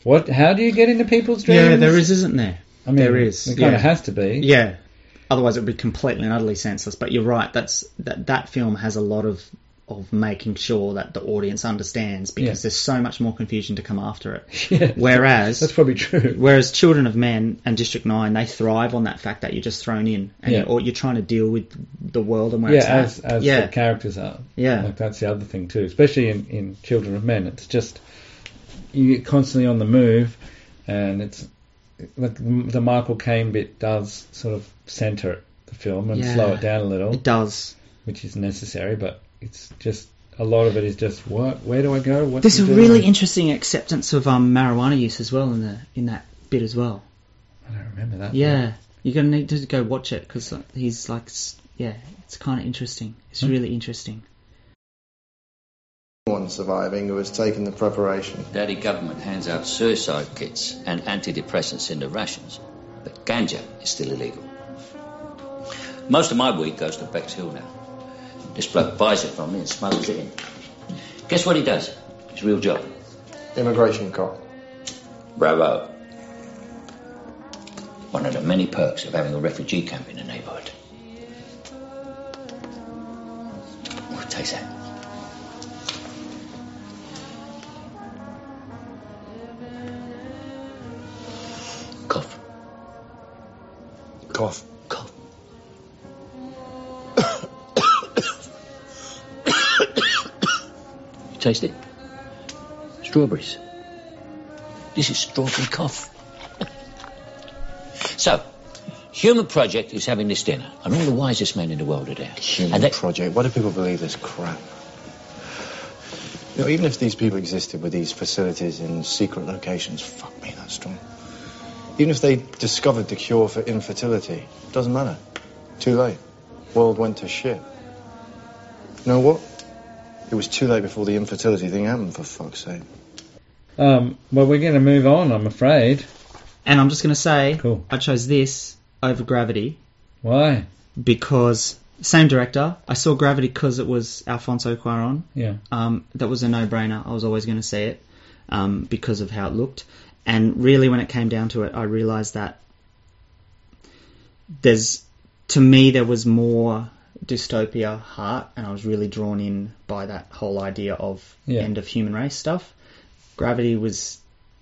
Speaker 2: What? How do you get into people's dreams?
Speaker 1: Yeah, there is, isn't there?
Speaker 2: I mean,
Speaker 1: there is.
Speaker 2: There kind
Speaker 1: yeah.
Speaker 2: of has to be.
Speaker 1: Yeah. Otherwise, it would be completely and utterly senseless. But you're right. That's that. That film has a lot of of making sure that the audience understands, because
Speaker 2: Yeah.
Speaker 1: there's so much more confusion to come after it.
Speaker 2: Yeah,
Speaker 1: Whereas
Speaker 2: that's probably true.
Speaker 1: Whereas Children of Men and District Nine, they thrive on that fact that you're just thrown in, and
Speaker 2: Yeah.
Speaker 1: you're, or you're trying to deal with the world and where
Speaker 2: Yeah,
Speaker 1: it's
Speaker 2: as
Speaker 1: at.
Speaker 2: as
Speaker 1: yeah.
Speaker 2: the characters are.
Speaker 1: Yeah.
Speaker 2: Like that's the other thing too, especially in, in Children of Men. It's just you're constantly on the move, and it's like the Michael Caine bit does sort of centre the film and
Speaker 1: Yeah.
Speaker 2: slow it down a little,
Speaker 1: It does.
Speaker 2: which is necessary. But it's just a lot of it is just what? Where do I go? What
Speaker 1: There's
Speaker 2: to
Speaker 1: a
Speaker 2: do?
Speaker 1: really interesting acceptance of um, marijuana use as well in the in that bit as well.
Speaker 2: I don't remember that.
Speaker 1: Yeah, you're gonna need to go watch it, because he's like, s- yeah, it's kind of interesting. It's
Speaker 2: Hmm.
Speaker 1: really interesting.
Speaker 8: One surviving who has taken the preparation.
Speaker 9: Daddy government hands out suicide kits and antidepressants in the rations, but ganja is still illegal. Most of my weed goes to Bex Hill now. This bloke buys it from me and smuggles it in. Guess what he does? His real job.
Speaker 8: Immigration cop.
Speaker 9: Bravo. One of the many perks of having a refugee camp in the neighbourhood. Oh, taste that. Cough.
Speaker 8: Cough.
Speaker 9: Cough. You taste it? Strawberries. This is strawberry cough. So, Human Project is having this dinner, and all the wisest men in the world are there.
Speaker 8: Human
Speaker 9: and they-
Speaker 8: Project. Why do people believe this crap? You know, even if these people existed with these facilities in secret locations, fuck me, that's strong. Even if they discovered the cure for infertility, doesn't matter. Too late. World went to shit. You know what? It was too late before the infertility thing happened, for fuck's sake.
Speaker 2: Um, well, we're going to move on, I'm afraid.
Speaker 1: And I'm just gonna say,
Speaker 2: Cool.
Speaker 1: I chose this over Gravity
Speaker 2: Why?
Speaker 1: because same director. I saw Gravity because it was Alfonso Cuarón.
Speaker 2: Yeah.
Speaker 1: Um, that was a no-brainer. I was always going to see it um, because of how it looked. And really, when it came down to it, I realised that there's, to me, there was more dystopia heart, and I was really drawn in by that whole idea of
Speaker 2: Yeah.
Speaker 1: end of human race stuff. Gravity was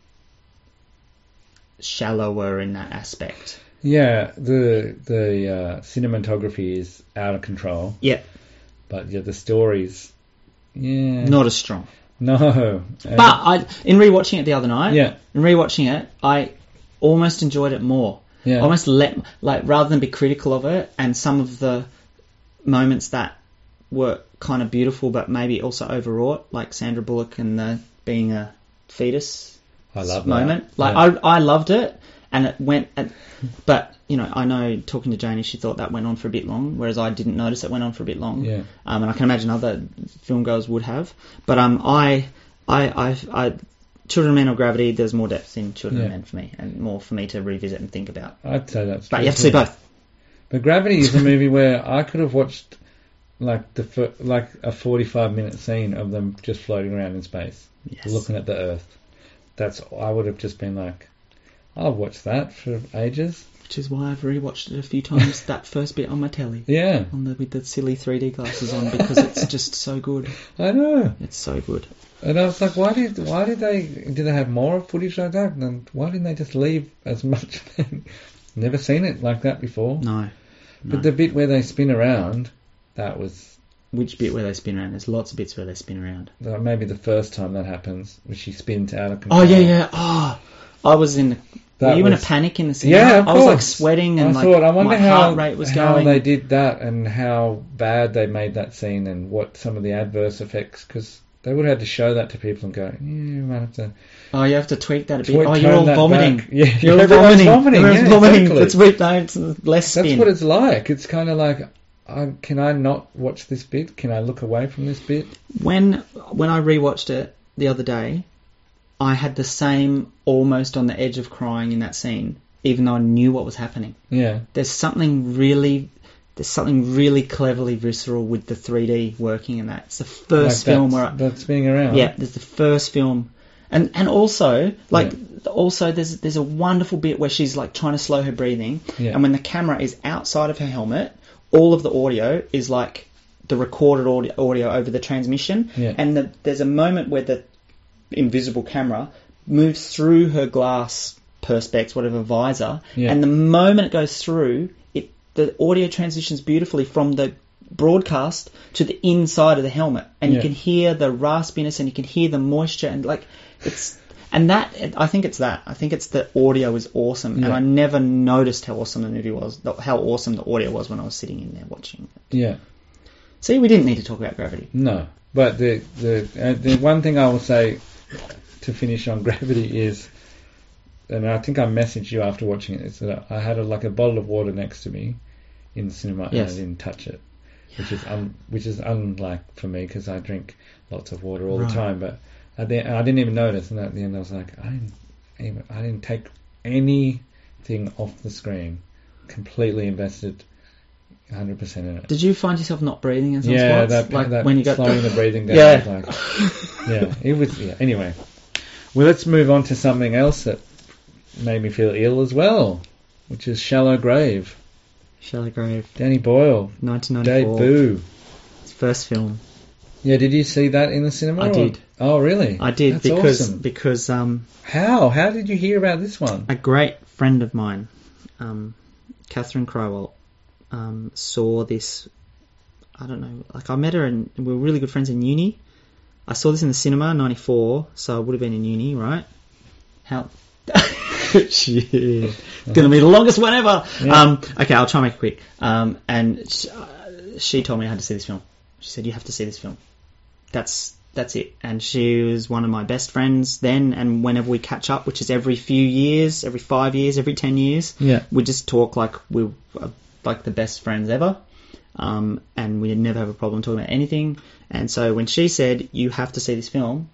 Speaker 1: shallower in that aspect.
Speaker 2: Yeah, the the uh, cinematography is out of control,
Speaker 1: Yeah,
Speaker 2: but yeah, the stories, yeah,
Speaker 1: not as strong.
Speaker 2: no.
Speaker 1: But I, in rewatching it the other night,
Speaker 2: Yeah.
Speaker 1: in rewatching it, I almost enjoyed it more.
Speaker 2: Yeah.
Speaker 1: I almost let, like, rather than be critical of it, and some of the moments that were kind of beautiful, but maybe also overwrought, like Sandra Bullock and the being a fetus
Speaker 2: I love
Speaker 1: moment.
Speaker 2: that.
Speaker 1: Like,
Speaker 2: Yeah.
Speaker 1: I, I loved it, and it went, and, but you know, I know talking to Janie, she thought that went on for a bit long, whereas I didn't notice it went on for a bit long.
Speaker 2: Yeah.
Speaker 1: Um, and I can imagine other film goers would have. But um, I, I, I, I, Children of Men or Gravity, there's more depth in Children of
Speaker 2: Yeah.
Speaker 1: Men for me, and more for me to revisit and think about.
Speaker 2: I'd say that's
Speaker 1: But
Speaker 2: true
Speaker 1: you have to see
Speaker 2: too.
Speaker 1: both.
Speaker 2: But Gravity is a movie where I could have watched like the fir- like a forty-five minute scene of them just floating around in space,
Speaker 1: Yes.
Speaker 2: looking at the Earth. That's I would have just been like, I'll watch that for ages.
Speaker 1: Which is why I've rewatched it a few times, that first bit on my telly.
Speaker 2: Yeah,
Speaker 1: On the, with the silly three D glasses on, because it's just so good.
Speaker 2: I know.
Speaker 1: It's so good.
Speaker 2: And I was like, why did why did they did they have more footage like that? And why didn't they just leave as much? Never seen it like that before.
Speaker 1: No.
Speaker 2: But
Speaker 1: no.
Speaker 2: the bit where they spin around, that was
Speaker 1: Which bit where they spin around? There's lots of bits where they spin around.
Speaker 2: uh, maybe the first time that happens, when she spins out of control.
Speaker 1: Oh, yeah, yeah. Oh, I was in...
Speaker 2: That
Speaker 1: were you in a
Speaker 2: was-
Speaker 1: panic in the cinema?
Speaker 2: Yeah, of
Speaker 1: I was like
Speaker 2: course.
Speaker 1: sweating and
Speaker 2: I
Speaker 1: like
Speaker 2: thought, I wonder
Speaker 1: my
Speaker 2: how,
Speaker 1: heart rate was
Speaker 2: how
Speaker 1: going.
Speaker 2: they did that and how bad they made that scene and what some of the adverse effects, because they would have had to show that to people and go, yeah, you might have to...
Speaker 1: Oh, you have to tweak that a bit.
Speaker 2: Tweak-
Speaker 1: oh, you're
Speaker 2: turn
Speaker 1: all
Speaker 2: that
Speaker 1: vomiting.
Speaker 2: back. Yeah,
Speaker 1: you're all
Speaker 2: everyone's
Speaker 1: vomiting.
Speaker 2: vomiting,
Speaker 1: Everyone's
Speaker 2: yeah,
Speaker 1: vomiting.
Speaker 2: exactly.
Speaker 1: Let's read no, it's less spin.
Speaker 2: That's what it's like. It's kind of like, I, can I not watch this bit? Can I look away from this bit?
Speaker 1: When when I rewatched it the other day, I had the same almost on the edge of crying in that scene, even though I knew what was happening.
Speaker 2: Yeah.
Speaker 1: There's something really, there's something really cleverly visceral with the three D working in that. It's the first
Speaker 2: Like
Speaker 1: film
Speaker 2: that's,
Speaker 1: where I,
Speaker 2: that's spinning around.
Speaker 1: yeah, there's the first film, and and also like
Speaker 2: Yeah.
Speaker 1: also there's there's a wonderful bit where she's like trying to slow her breathing,
Speaker 2: Yeah.
Speaker 1: and when the camera is outside of her helmet, all of the audio is like the recorded audio, audio over the transmission,
Speaker 2: Yeah.
Speaker 1: and the, there's a moment where the invisible camera moves through her glass perspex, whatever visor,
Speaker 2: Yeah.
Speaker 1: and the moment it goes through, it the audio transitions beautifully from the broadcast to the inside of the helmet, and
Speaker 2: Yeah.
Speaker 1: you can hear the raspiness and you can hear the moisture, and like it's and that I think it's that I think it's the audio is awesome,
Speaker 2: Yeah.
Speaker 1: and I never noticed how awesome the movie was, how awesome the audio was when I was sitting in there watching it.
Speaker 2: Yeah.
Speaker 1: See, we didn't need to talk about Gravity.
Speaker 2: No, but the the uh, the one thing I will say to finish on Gravity is, and I think I messaged you after watching it, is that I had a, like a bottle of water next to me in the cinema
Speaker 1: Yes.
Speaker 2: and I didn't touch it, which is un, which is unlike for me because I drink lots of water all
Speaker 1: Right.
Speaker 2: the time. But at the, I didn't even notice, and at the end I was like, I didn't even, I didn't take anything off the screen. Completely invested one hundred percent in it.
Speaker 1: Did you find yourself not breathing in some
Speaker 2: Yeah,
Speaker 1: spots?
Speaker 2: that,
Speaker 1: like
Speaker 2: that
Speaker 1: when you got
Speaker 2: slowing the breathing down.
Speaker 1: Yeah.
Speaker 2: I was like, yeah, it was. Yeah. Anyway, well, let's move on to something else that made me feel ill as well, which is Shallow Grave.
Speaker 1: Shallow Grave,
Speaker 2: Danny Boyle,
Speaker 1: nineteen
Speaker 2: Dave
Speaker 1: ninety-four.
Speaker 2: Boo.
Speaker 1: His first film.
Speaker 2: Yeah, did you see that in the cinema?
Speaker 1: I
Speaker 2: or-
Speaker 1: did.
Speaker 2: Oh, really?
Speaker 1: I did
Speaker 2: That's
Speaker 1: because
Speaker 2: awesome.
Speaker 1: because um
Speaker 2: How? How did you hear about this one?
Speaker 1: a great friend of mine, um, Catherine Crowell, um, saw this. I don't know. Like I met her and we were really good friends in uni. I saw this in the cinema, ninety-four, so I would have been in uni, right? How? Shit. It's going to be the longest one ever.
Speaker 2: Yeah.
Speaker 1: Um, okay, I'll try and make it quick. Um, and she, uh, she told me I had to see this film. She said, you have to see this film. That's that's it. And she was one of my best friends then, and whenever we catch up, which is every few years, every five years, every ten years,
Speaker 2: Yeah.
Speaker 1: we just talk like we were like the best friends ever. Um, and we never have a problem talking about anything. And so when she said, you have to see this film,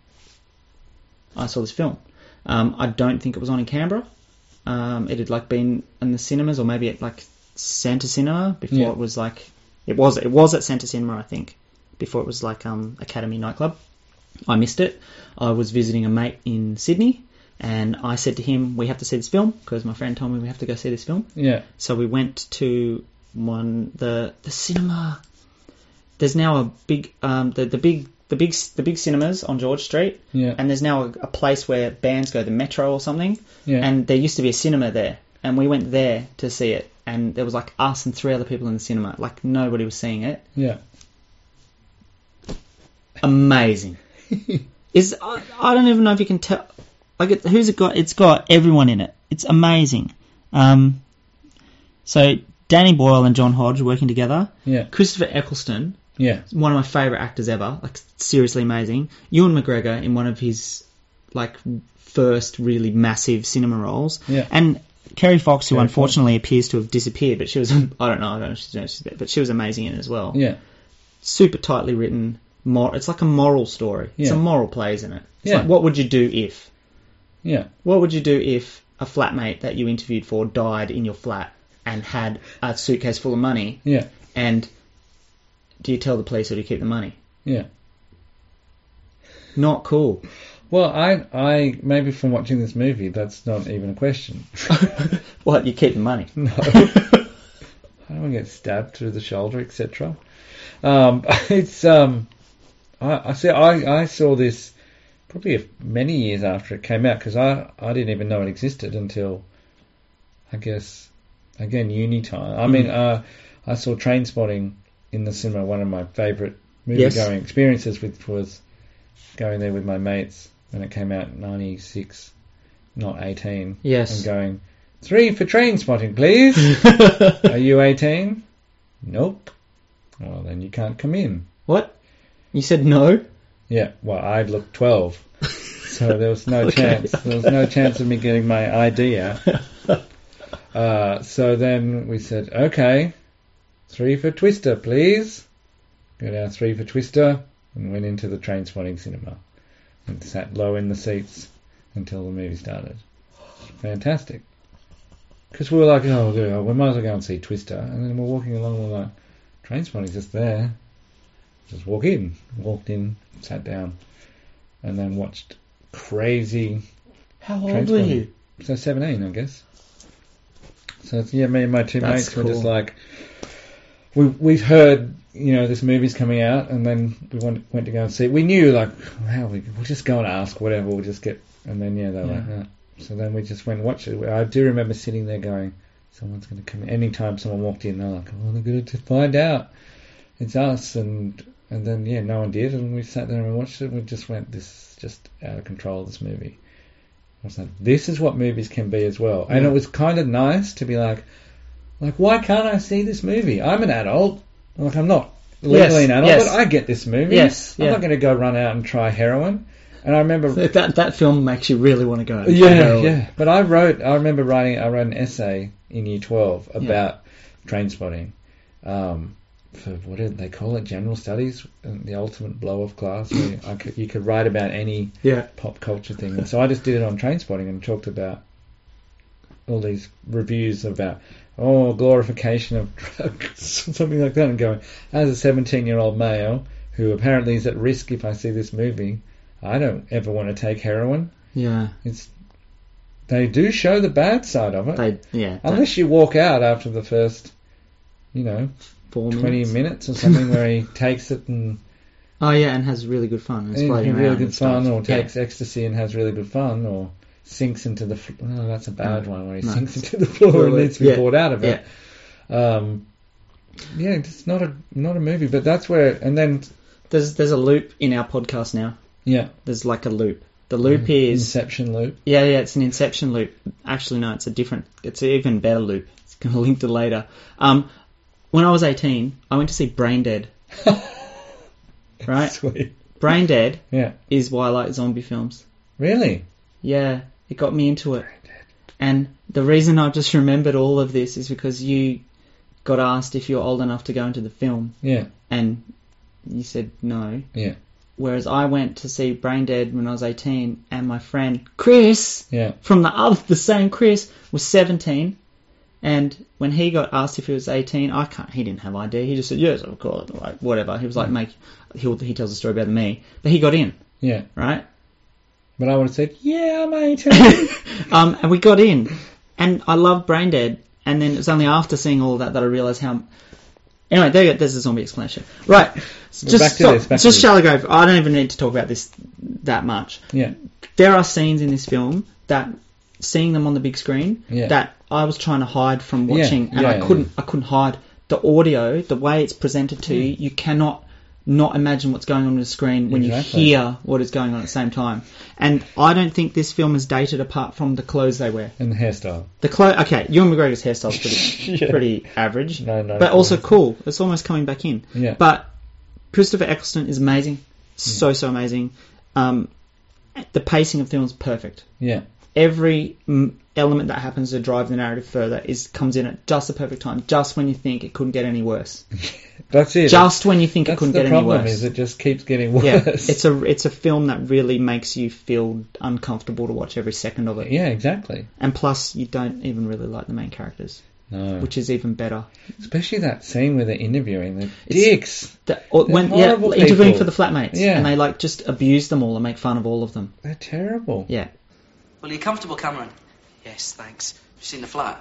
Speaker 1: I saw this film. Um, I don't think it was on in Canberra. Um, it had like been in the cinemas, or maybe at like Centre Cinema before
Speaker 2: Yeah.
Speaker 1: it was like it was it was at Centre Cinema, I think, before it was like um Academy nightclub. I missed it. I was visiting a mate in Sydney, and I said to him, "We have to see this film," because my friend told me we have to go see this film.
Speaker 2: Yeah.
Speaker 1: So we went to one the the cinema. There's now a big um the the big. The big, the big cinemas on George Street,
Speaker 2: Yeah.
Speaker 1: and there's now a, a place where bands go, the Metro or something,
Speaker 2: Yeah.
Speaker 1: and there used to be a cinema there, and we went there to see it, and there was like us and three other people in the cinema, like nobody was seeing it.
Speaker 2: Yeah.
Speaker 1: Amazing. Is I, I don't even know if you can tell, like it, who's it got? It's got everyone in it. It's amazing. Um, so Danny Boyle and John Hodge working together.
Speaker 2: Yeah.
Speaker 1: Christopher Eccleston.
Speaker 2: Yeah.
Speaker 1: One of my favourite actors ever, like seriously amazing. Ewan McGregor in one of his like first really massive cinema roles,
Speaker 2: Yeah.
Speaker 1: and Kerry Fox, who
Speaker 2: Kerry
Speaker 1: unfortunately appears to have disappeared, but she was I don't know, I don't know if she's, she's but she was amazing in it as well.
Speaker 2: Yeah.
Speaker 1: Super tightly written. Mor- it's like a moral story. It's
Speaker 2: Yeah.
Speaker 1: a moral plays in it. It's
Speaker 2: Yeah.
Speaker 1: like, what would you do if?
Speaker 2: Yeah.
Speaker 1: What would you do if a flatmate that you interviewed for died in your flat and had a suitcase full of money?
Speaker 2: Yeah.
Speaker 1: And do you tell the police or do you keep the money?
Speaker 2: Yeah.
Speaker 1: Not cool.
Speaker 2: Well, I, I maybe from watching this movie, that's not even a question.
Speaker 1: What, you keep the money?
Speaker 2: No. I don't want to get stabbed through the shoulder, et cetera. Um, it's um, I, I see. I, I saw this probably a, many years after it came out because I, I didn't even know it existed until I guess again uni time. I
Speaker 1: Mm.
Speaker 2: mean, uh, I saw Trainspotting in the cinema. One of my favourite movie
Speaker 1: Yes.
Speaker 2: going experiences with was going there with my mates when it came out in ninety-six, not eighteen.
Speaker 1: Yes.
Speaker 2: And going, three for Trainspotting, please. Are you eighteen? Nope. Well, then you can't come in.
Speaker 1: What? You said no?
Speaker 2: Yeah, well, I looked twelve. So there was no
Speaker 1: Okay.
Speaker 2: chance. There was no chance of me getting my I D out. Uh, so then we said, okay, three for Twister, please. Got our three for Twister and went into the Trainspotting cinema and sat low in the seats until the movie started. Fantastic. Because we were like, oh, good, we might as well go and see Twister. And then we're walking along, we're like, Trainspotting's just there. Just walk in. Walked in, sat down, and then watched crazy,
Speaker 1: How old were you?
Speaker 2: So seventeen, I guess. So yeah, me and my two
Speaker 1: That's
Speaker 2: mates were just
Speaker 1: cool.
Speaker 2: like, we we've heard, you know, this movie's coming out, and then we went went to go and see it. We knew like, how we we'll just go and ask whatever, we'll just get, and then yeah, they were
Speaker 1: Yeah.
Speaker 2: like, yeah. So then we just went and watched it. I do remember sitting there going, someone's going to come in. Anytime someone walked in, they're like, oh, they're going to find out it's us, and and then yeah, no one did, and we sat there and we watched it. And we just went, this is just out of control. This movie. I was like, this is what movies can be as well. And
Speaker 1: Yeah.
Speaker 2: it was kind of nice to be like, like, why can't I see this movie? I'm an adult. Like, I'm not legally
Speaker 1: Yes,
Speaker 2: an adult,
Speaker 1: yes.
Speaker 2: but I get this movie.
Speaker 1: Yes,
Speaker 2: I'm
Speaker 1: yeah.
Speaker 2: not going to go run out and try heroin. And I remember...
Speaker 1: That that film makes you really want to go. and
Speaker 2: Yeah,
Speaker 1: go.
Speaker 2: yeah. But I wrote, I remember writing, I wrote an essay in year twelve about train spotting. Um, for what did they call it? General studies, the ultimate blow-off class. Where I could, you could write about any
Speaker 1: Yeah.
Speaker 2: pop culture thing. And so I just did it on train spotting and talked about all these reviews about, oh, glorification of drugs, something like that, and going, as a seventeen-year-old male who apparently is at risk if I see this movie, I don't ever want to take heroin.
Speaker 1: Yeah.
Speaker 2: It's they do show the bad side of it.
Speaker 1: They yeah.
Speaker 2: Unless you walk out after the first, you know,
Speaker 1: four
Speaker 2: twenty
Speaker 1: minutes.
Speaker 2: minutes or something where he takes it and,
Speaker 1: Oh yeah, and has really good fun. And is
Speaker 2: and
Speaker 1: floating
Speaker 2: has really
Speaker 1: around
Speaker 2: good
Speaker 1: and stuff.
Speaker 2: fun, or
Speaker 1: Yeah.
Speaker 2: takes ecstasy and has really good fun, or sinks into the fl- oh, that's a bad
Speaker 1: No,
Speaker 2: one where he
Speaker 1: no.
Speaker 2: sinks into the floor and needs to be
Speaker 1: Yeah.
Speaker 2: brought out of it. Um, yeah, it's not a not a movie, but that's where, and then
Speaker 1: There's there's a loop in our podcast now.
Speaker 2: yeah,
Speaker 1: There's like a loop. The loop is
Speaker 2: Inception loop.
Speaker 1: yeah yeah it's an Inception loop. Actually no, it's a different. It's an even better loop. It's going to link to later. Um, when I was eighteen, I went to see Brain Dead. Right,
Speaker 2: Sweet.
Speaker 1: Brain Dead
Speaker 2: Yeah,
Speaker 1: is why I like zombie films.
Speaker 2: really.
Speaker 1: Yeah, it got me into it. And the reason I've just remembered all of this is because you got asked if you're old enough to go into the film,
Speaker 2: Yeah,
Speaker 1: and you said no.
Speaker 2: yeah,
Speaker 1: Whereas I went to see Brain Dead when I was eighteen, and my friend Chris,
Speaker 2: yeah.
Speaker 1: from the other, the same Chris, was seventeen. And when he got asked if he was eighteen, I can't. He didn't have I D. He just said yes, of course, like whatever. He was like, make. He he tells a story better than me, but he got in,
Speaker 2: Yeah,
Speaker 1: right?
Speaker 2: but I would have said, yeah, I'm eighteen.
Speaker 1: um, and we got in, and I loved Brain Dead. And then it was only after seeing all that that I realised how. Anyway, there you go. There's a zombie explanation. Right, just
Speaker 2: back to
Speaker 1: stop.
Speaker 2: this, back to
Speaker 1: just
Speaker 2: this.
Speaker 1: Shallow Grave. I don't even need to talk about this that much.
Speaker 2: Yeah,
Speaker 1: There are scenes in this film that, seeing them on the big screen,
Speaker 2: Yeah.
Speaker 1: that I was trying to hide from
Speaker 2: Yeah,
Speaker 1: watching, and
Speaker 2: yeah,
Speaker 1: I
Speaker 2: yeah.
Speaker 1: couldn't. I couldn't hide the audio, the way it's presented to
Speaker 2: Hmm.
Speaker 1: you. You cannot not imagine what's going on on the screen when
Speaker 2: Exactly.
Speaker 1: you hear what is going on at the same time. And I don't think this film is dated apart from the clothes they wear.
Speaker 2: and the hairstyle.
Speaker 1: The clothes, okay, Ewan McGregor's hairstyle's pretty,
Speaker 2: Yeah.
Speaker 1: pretty average,
Speaker 2: No, no,
Speaker 1: but
Speaker 2: cool.
Speaker 1: also cool. It's almost coming back in.
Speaker 2: Yeah.
Speaker 1: But Christopher Eccleston is amazing, so so amazing. Um, the pacing of the film is perfect.
Speaker 2: Yeah,
Speaker 1: Every mm, element that happens to drive the narrative further is comes in at just the perfect time, just when you think it couldn't get any worse,
Speaker 2: that's it.
Speaker 1: just when you think it
Speaker 2: That's
Speaker 1: couldn't
Speaker 2: the
Speaker 1: get any
Speaker 2: problem.
Speaker 1: worse.
Speaker 2: Is it just keeps getting worse?
Speaker 1: Yeah, it's a it's a film that really makes you feel uncomfortable to watch every second of it.
Speaker 2: yeah, exactly.
Speaker 1: And plus, you don't even really like the main characters,
Speaker 2: No,
Speaker 1: which is even better.
Speaker 2: especially that scene where they're interviewing the
Speaker 1: It's-
Speaker 2: dicks.
Speaker 1: The, or
Speaker 2: They're
Speaker 1: when yeah,
Speaker 2: horrible
Speaker 1: interviewing
Speaker 2: people.
Speaker 1: for the flatmates,
Speaker 2: Yeah.
Speaker 1: and they like just abuse them all and make fun of all of them.
Speaker 2: They're terrible.
Speaker 1: Yeah,
Speaker 10: Well, are you comfortable, Cameron? Yes, thanks. Have you seen the flat?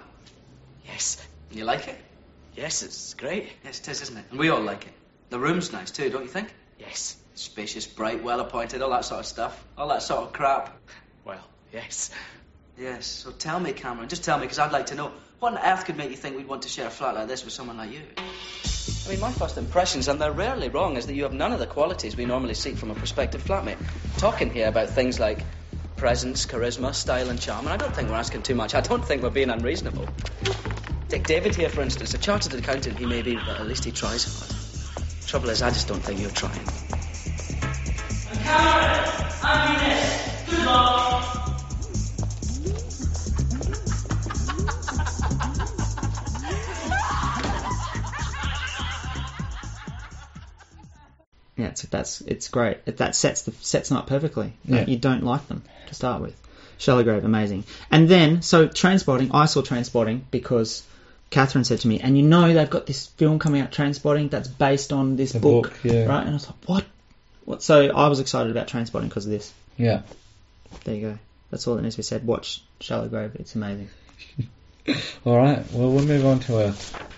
Speaker 10: Yes. And you like it? Yes, it's great. Yes, it is, isn't it? And we all like it. The room's nice too, don't you think? Yes. Spacious, bright, well appointed, all that sort of stuff. All that sort of crap. Well, yes. Yes. So tell me, Cameron, just tell me, because I'd like to know, what on earth could make you think we'd want to share a flat like this with someone like you? I mean, my first impressions, and they're rarely wrong, is that you have none of the qualities we normally seek from a prospective flatmate. Talking here about things like presence, charisma, style and charm, and I don't think we're asking too much. I don't think we're being unreasonable. Take David here, for instance, a chartered accountant he may be, but at least he tries hard. Trouble is, I just don't think you're trying.
Speaker 1: yeah, it's that's it's great. It, that sets the sets them up perfectly.
Speaker 2: Yeah.
Speaker 1: You don't like them to start with. Shallow Grave, amazing. And then, so Trainspotting, I saw Trainspotting because Catherine said to me, and you know they've got this film coming out, Trainspotting, that's based on this
Speaker 2: The
Speaker 1: book,
Speaker 2: book, yeah.
Speaker 1: right? And I was like, what? What? So I was excited about Trainspotting because of this.
Speaker 2: Yeah.
Speaker 1: There you go. That's all that needs to be said. Watch Shallow Grave. It's amazing.
Speaker 2: All right. Well, we'll move on to a.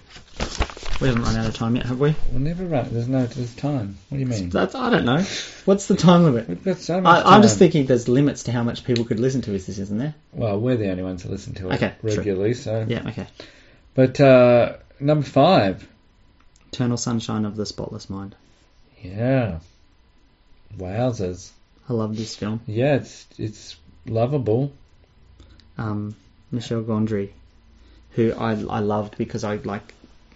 Speaker 1: We haven't run out of time yet, have we?
Speaker 2: We'll never run. There's no. There's time. What do you mean?
Speaker 1: That's, I don't know. What's the time limit?
Speaker 2: We've got so much
Speaker 1: I,
Speaker 2: time.
Speaker 1: I'm just thinking there's limits to how much people could listen to this, isn't there?
Speaker 2: Well, we're the only ones that listen to it
Speaker 1: Okay,
Speaker 2: regularly,
Speaker 1: true.
Speaker 2: so.
Speaker 1: Yeah. Okay.
Speaker 2: But uh, number five.
Speaker 1: Eternal Sunshine of the Spotless Mind.
Speaker 2: Yeah. Wowzers.
Speaker 1: I love this film.
Speaker 2: Yeah, it's it's lovable.
Speaker 1: Um, Michel Gondry, who I I loved because I like.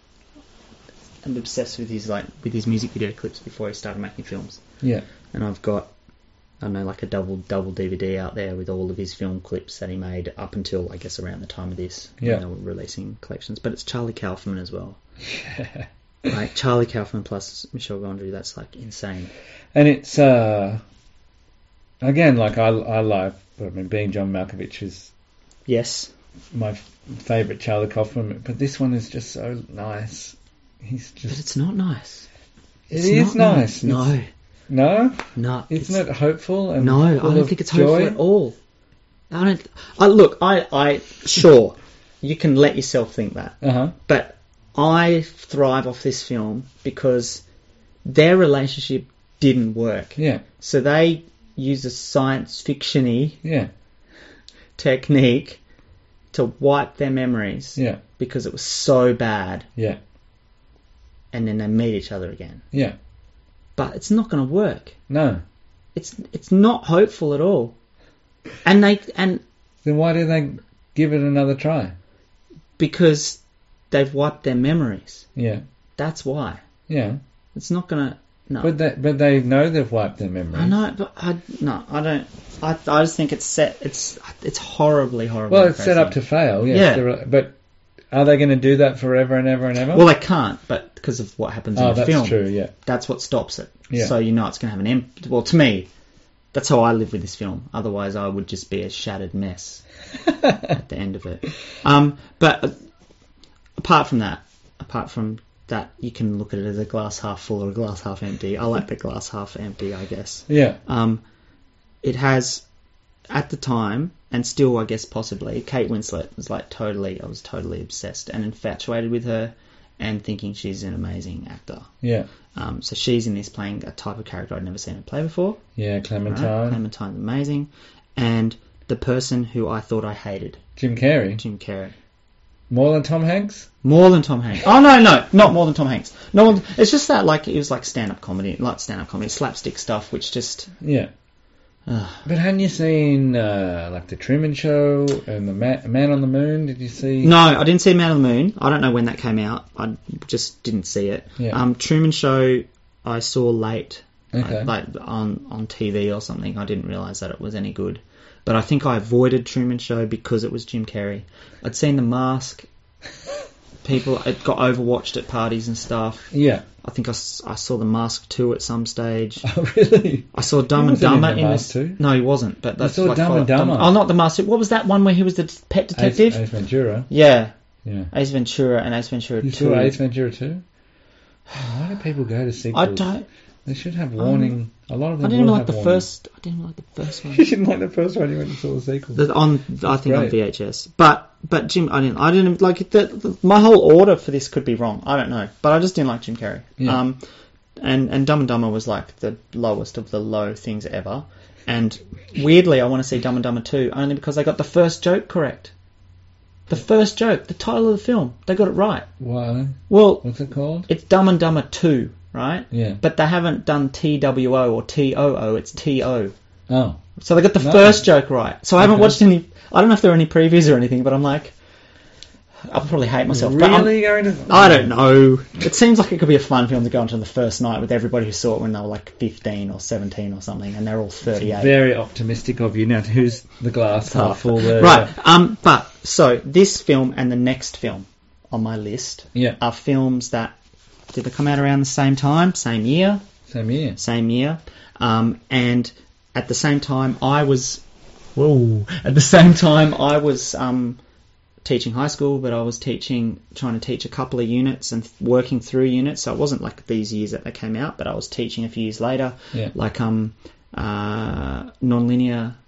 Speaker 1: I'm obsessed with his like with his music video clips before he started making films.
Speaker 2: Yeah.
Speaker 1: And I've got, I don't know, like a double double D V D out there with all of his film clips that he made up until I guess around the time of this.
Speaker 2: Yeah.
Speaker 1: When they were releasing collections, but it's Charlie Kaufman as well.
Speaker 2: Yeah.
Speaker 1: Like Charlie Kaufman plus Michel Gondry, that's like insane.
Speaker 2: And it's uh, again like I I love. I mean, being John Malkovich is
Speaker 1: yes
Speaker 2: my f- favourite Charlie Kaufman, but this one is just so nice. He's just.
Speaker 1: But it's not nice.
Speaker 2: It
Speaker 1: It's
Speaker 2: is
Speaker 1: not
Speaker 2: nice.
Speaker 1: No.
Speaker 2: It's, no.
Speaker 1: No.
Speaker 2: Isn't it hopeful? And
Speaker 1: No, I
Speaker 2: full
Speaker 1: don't
Speaker 2: of
Speaker 1: think it's
Speaker 2: joy?
Speaker 1: hopeful at all. I don't. I look. I. I. Sure. You can let yourself think that.
Speaker 2: Uh huh.
Speaker 1: But I thrive off this film because their relationship didn't work.
Speaker 2: Yeah.
Speaker 1: So they used a science fiction-y
Speaker 2: Yeah.
Speaker 1: technique to wipe their memories.
Speaker 2: Yeah.
Speaker 1: Because it was so bad.
Speaker 2: Yeah.
Speaker 1: And then they meet each other again.
Speaker 2: Yeah.
Speaker 1: But it's not going to work.
Speaker 2: No.
Speaker 1: It's it's not hopeful at all. And they and
Speaker 2: Then why do they give it another try?
Speaker 1: because they've wiped their memories.
Speaker 2: Yeah.
Speaker 1: That's why.
Speaker 2: Yeah.
Speaker 1: It's not going to no.
Speaker 2: But they but they know they've wiped their memories.
Speaker 1: I know, but I no, I don't. I I just think it's set. It's it's horribly horribly.
Speaker 2: Well, it's set up to
Speaker 1: depressing.
Speaker 2: fail. Yes,
Speaker 1: Yeah.
Speaker 2: There are- But are they going to do that forever and ever and ever?
Speaker 1: Well, they can't, but because of what happens in
Speaker 2: oh,
Speaker 1: the
Speaker 2: that's
Speaker 1: film.
Speaker 2: true. Yeah.
Speaker 1: That's what stops it.
Speaker 2: Yeah.
Speaker 1: So you know it's going to have an empty. Well, to me, that's how I live with this film. Otherwise, I would just be a shattered mess at the end of it. Um, but uh, apart from that, apart from that, you can look at it as a glass half full or a glass half empty. I like the glass half empty, I guess.
Speaker 2: Yeah.
Speaker 1: Um, it has, at the time, and still, I guess, possibly, Kate Winslet was like totally, I was totally obsessed and infatuated with her and thinking she's an amazing actor.
Speaker 2: Yeah.
Speaker 1: Um, so she's in this playing a type of character I'd never seen her play before.
Speaker 2: Yeah, Clementine.
Speaker 1: Right? Clementine's amazing. And the person who I thought I hated.
Speaker 2: Jim Carrey.
Speaker 1: Jim Carrey.
Speaker 2: More than Tom Hanks?
Speaker 1: More than Tom Hanks. Oh, no, no, not more than Tom Hanks. No one, it's just that, like, it was like stand-up comedy, like stand-up comedy, slapstick stuff, which just...
Speaker 2: Yeah.
Speaker 1: Uh,
Speaker 2: But hadn't you seen, uh, like, The Truman Show and The Ma- Man on the Moon? Did you see?
Speaker 1: No, I didn't see Man on the Moon. I don't know when that came out. I just didn't see it.
Speaker 2: Yeah.
Speaker 1: Um, Truman Show, I saw late,
Speaker 2: Okay.
Speaker 1: uh, like on, on T V or something. I didn't realise that it was any good. But I think I avoided Truman Show because it was Jim Carrey. I'd seen The Mask. People, it got overwatched at parties and stuff.
Speaker 2: Yeah.
Speaker 1: I think I, s- I saw The Mask two at some stage.
Speaker 2: Oh, really?
Speaker 1: I saw Dumb
Speaker 2: He
Speaker 1: and
Speaker 2: wasn't in
Speaker 1: Dumber
Speaker 2: The
Speaker 1: in
Speaker 2: Mask
Speaker 1: this.
Speaker 2: two?
Speaker 1: No, he wasn't. But that's
Speaker 2: saw
Speaker 1: like
Speaker 2: Dumb and
Speaker 1: follow-
Speaker 2: Dumber?
Speaker 1: Oh, not The Mask. What was that one where he was the pet detective?
Speaker 2: Ace, Ace Ventura.
Speaker 1: Yeah.
Speaker 2: Yeah.
Speaker 1: Ace Ventura and Ace Ventura
Speaker 2: You
Speaker 1: two.
Speaker 2: saw Ace Ventura two? Why do people go to sequels?
Speaker 1: I don't.
Speaker 2: They should have warning. A lot of them
Speaker 1: I didn't
Speaker 2: will
Speaker 1: like
Speaker 2: have
Speaker 1: the
Speaker 2: warning.
Speaker 1: first. I didn't like the first one.
Speaker 2: You didn't like the first one. You went and saw the sequel.
Speaker 1: The, on I think on
Speaker 2: Great.
Speaker 1: V H S. But but Jim, I didn't. I didn't like it. The, the, my whole order for this could be wrong. I don't know. But I just didn't like Jim Carrey.
Speaker 2: Yeah.
Speaker 1: Um, and and Dumb and Dumber was like the lowest of the low things ever. And weirdly, I want to see Dumb and Dumber two only because they got the first joke correct. The first joke, the title of the film, they got it right.
Speaker 2: Why?
Speaker 1: Well,
Speaker 2: What's it called?
Speaker 1: it's Dumb and Dumber two, right?
Speaker 2: Yeah.
Speaker 1: But they haven't done T W O or T O O, it's T O.
Speaker 2: Oh.
Speaker 1: So they got the
Speaker 2: No.
Speaker 1: first joke right. So I haven't
Speaker 2: Okay.
Speaker 1: watched any, I don't know if there are any previews or anything, but I'm like, I'll probably hate myself. But I'm-
Speaker 2: Really going to...
Speaker 1: I don't know. It seems like it could be a fun film to go into the first night with everybody who saw it when they were like fifteen or seventeen or something, and they're all thirty-eight.
Speaker 2: Very optimistic of you. Now, who's the glass half full there?
Speaker 1: Right. Um. But so this film and the next film on my list
Speaker 2: Yeah.
Speaker 1: are films that did they come out around the same time, same year,
Speaker 2: Same year.
Speaker 1: same year, um, and at the same time I was, whoa, at the same time I was um, teaching high school, but I was teaching, trying to teach a couple of units and working through units. So it wasn't like these years that they came out, but I was teaching a few years later,
Speaker 2: Yeah.
Speaker 1: like um, uh, nonlinear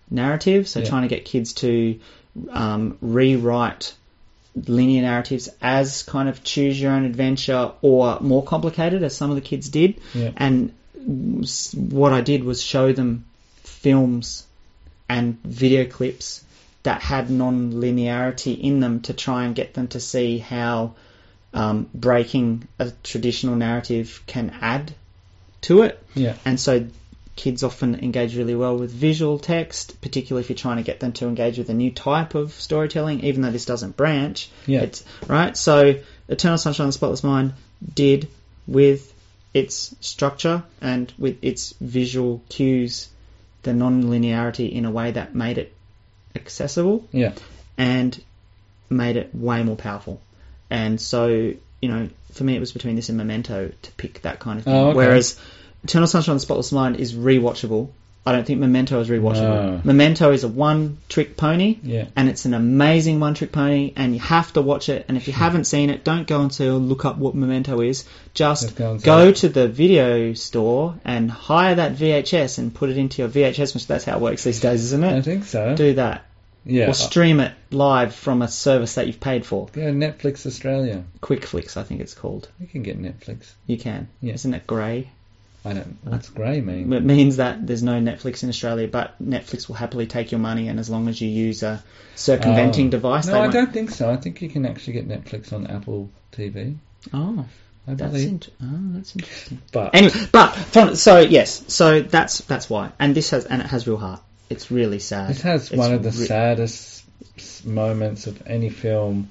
Speaker 1: narrative. So
Speaker 2: Yeah.
Speaker 1: trying to get kids to um, rewrite linear narratives as kind of choose your own adventure or more complicated, as some of the kids did.
Speaker 2: Yeah.
Speaker 1: And what I did was show them films and video clips that had non-linearity in them to try and get them to see how um, breaking a traditional narrative can add to it.
Speaker 2: Yeah.
Speaker 1: And so kids often engage really well with visual text, particularly if you're trying to get them to engage with a new type of storytelling, even though this doesn't branch.
Speaker 2: Yeah.
Speaker 1: It's, right? So Eternal Sunshine of the Spotless Mind did with its structure and with its visual cues the non-linearity in a way that made it accessible
Speaker 2: Yeah.
Speaker 1: and made it way more powerful. And so, you know, for me it was between this and Memento to pick that kind of thing.
Speaker 2: Oh, okay.
Speaker 1: Whereas Eternal Sunshine of the Spotless Mind is rewatchable. I don't think Memento is rewatchable.
Speaker 2: No.
Speaker 1: Memento is a one-trick pony,
Speaker 2: Yeah.
Speaker 1: and it's an amazing one-trick pony, and you have to watch it. And if you haven't seen it, don't go and say, oh, look up what Memento is. Just
Speaker 2: Just go and say
Speaker 1: go
Speaker 2: it.
Speaker 1: to the video store and hire that V H S and put it into your V H S machine. That's how it works these days, isn't it?
Speaker 2: I think so.
Speaker 1: Do that.
Speaker 2: Yeah.
Speaker 1: Or stream it live from a service that you've paid for.
Speaker 2: Yeah, Netflix Australia.
Speaker 1: QuickFlix, I think it's called.
Speaker 2: You can get Netflix.
Speaker 1: You can.
Speaker 2: Yeah.
Speaker 1: Isn't it grey?
Speaker 2: I don't. What's grey mean?
Speaker 1: It means that there's no Netflix in Australia, but Netflix will happily take your money, and as long as you use a circumventing
Speaker 2: Oh.
Speaker 1: device,
Speaker 2: No,
Speaker 1: they
Speaker 2: I
Speaker 1: won't.
Speaker 2: don't think so. I think you can actually get Netflix on Apple T V.
Speaker 1: Oh,
Speaker 2: I
Speaker 1: that's
Speaker 2: believe.
Speaker 1: int- oh, that's interesting.
Speaker 2: But
Speaker 1: Anyway, but from- so yes, so that's that's why, and this has and it has real heart. It's really sad.
Speaker 2: This has
Speaker 1: It's
Speaker 2: one of the
Speaker 1: re-
Speaker 2: saddest s- moments of any film.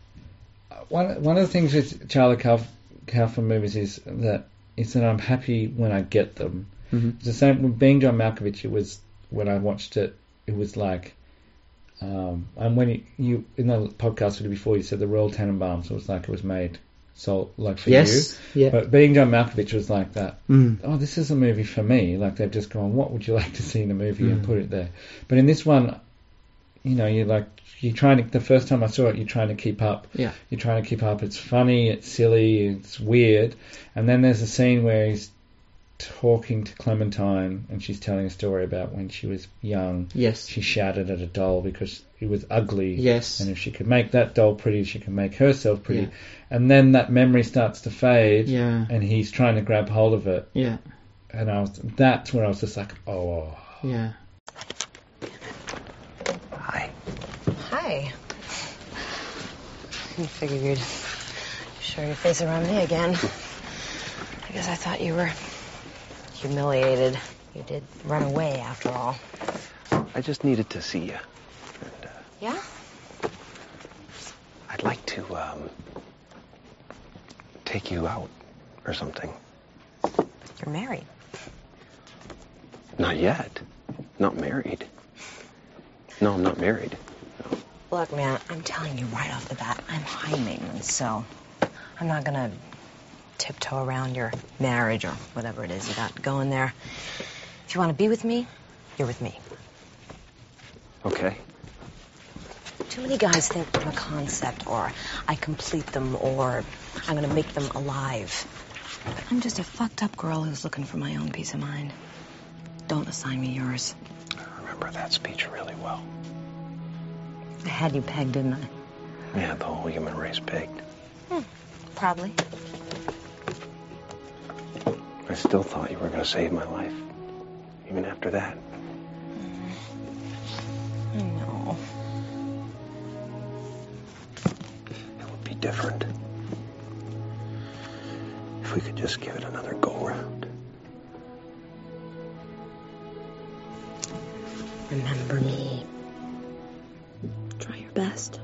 Speaker 2: One one of the things with Charlie Kauf- Kaufman movies is that is that I'm happy when I get them.
Speaker 1: Mhm.
Speaker 2: It's the same with Being John Malkovich. It was when I watched it. It was like, um, and when you, you in the podcast we did before, you said the Royal Tenenbaums. It was like it was made so like for
Speaker 1: Yes,
Speaker 2: you.
Speaker 1: yeah.
Speaker 2: But Being John Malkovich was like that.
Speaker 1: Mm.
Speaker 2: Oh, this is a movie for me. Like they've just gone, what would you like to see in a movie, and
Speaker 1: Mm.
Speaker 2: put it there. But in this one, you know, you're like, you're trying to, the first time I saw it, you're trying to keep up.
Speaker 1: Yeah.
Speaker 2: You're trying to keep up. It's funny, it's silly, it's weird. And then there's a scene where he's talking to Clementine and she's telling a story about when she was young.
Speaker 1: Yes.
Speaker 2: She shouted at a doll because it was ugly.
Speaker 1: Yes.
Speaker 2: And if she could make that doll pretty, she can make herself pretty.
Speaker 1: Yeah.
Speaker 2: And then that memory starts to fade.
Speaker 1: Yeah.
Speaker 2: And he's trying to grab hold of it.
Speaker 1: Yeah.
Speaker 2: And I was, that's where I was just like, oh.
Speaker 1: Yeah.
Speaker 4: Hi.
Speaker 11: Hi. I figured you'd show your face around me again. I guess I thought you were humiliated. You did run away, after all.
Speaker 12: I just needed to see you. And, uh,
Speaker 11: Yeah?
Speaker 12: I'd like to, um, take you out or something.
Speaker 11: You're married.
Speaker 12: Not yet. Not married. No, I'm not married.
Speaker 11: Look, man, I'm telling you right off the bat, I'm high maintenance, so I'm not gonna tiptoe around your marriage or whatever it is you got going there. If you want to be with me, you're with me.
Speaker 12: Okay.
Speaker 11: Too many guys think I'm a concept, or I complete them, or I'm gonna make them alive. But I'm just a fucked up girl who's looking for my own peace of mind. Don't assign me yours.
Speaker 12: I remember that speech really well.
Speaker 11: I had you pegged, didn't I?
Speaker 12: Yeah, the whole human race pegged.
Speaker 11: Hmm, probably.
Speaker 12: I still thought you were going to save my life. Even after that.
Speaker 11: I know.
Speaker 12: It would be different. If we could just give it another go-round.
Speaker 11: Remember me. Try your best.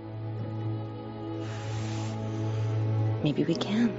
Speaker 11: Maybe we can.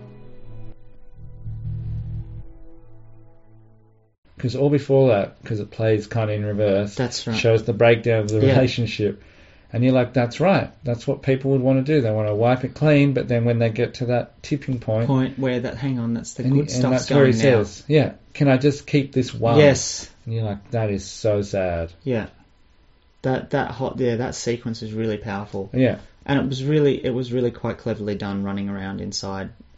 Speaker 2: Because all before that, because it plays kind of in reverse,
Speaker 1: That's right.
Speaker 2: shows the breakdown of the
Speaker 1: Yeah.
Speaker 2: relationship. And you're like, that's right. That's what people would want to do. They want to wipe it clean, but then when they get to that tipping point...
Speaker 1: Point where that, hang on, that's the
Speaker 2: and,
Speaker 1: good
Speaker 2: and
Speaker 1: stuff's
Speaker 2: that's where he
Speaker 1: going now.
Speaker 2: says, yeah, can I just keep this one?
Speaker 1: Yes.
Speaker 2: And you're like, that is so sad.
Speaker 1: Yeah. That that hot yeah, that sequence is really powerful.
Speaker 2: Yeah.
Speaker 1: And it was really it was really quite cleverly done, running around inside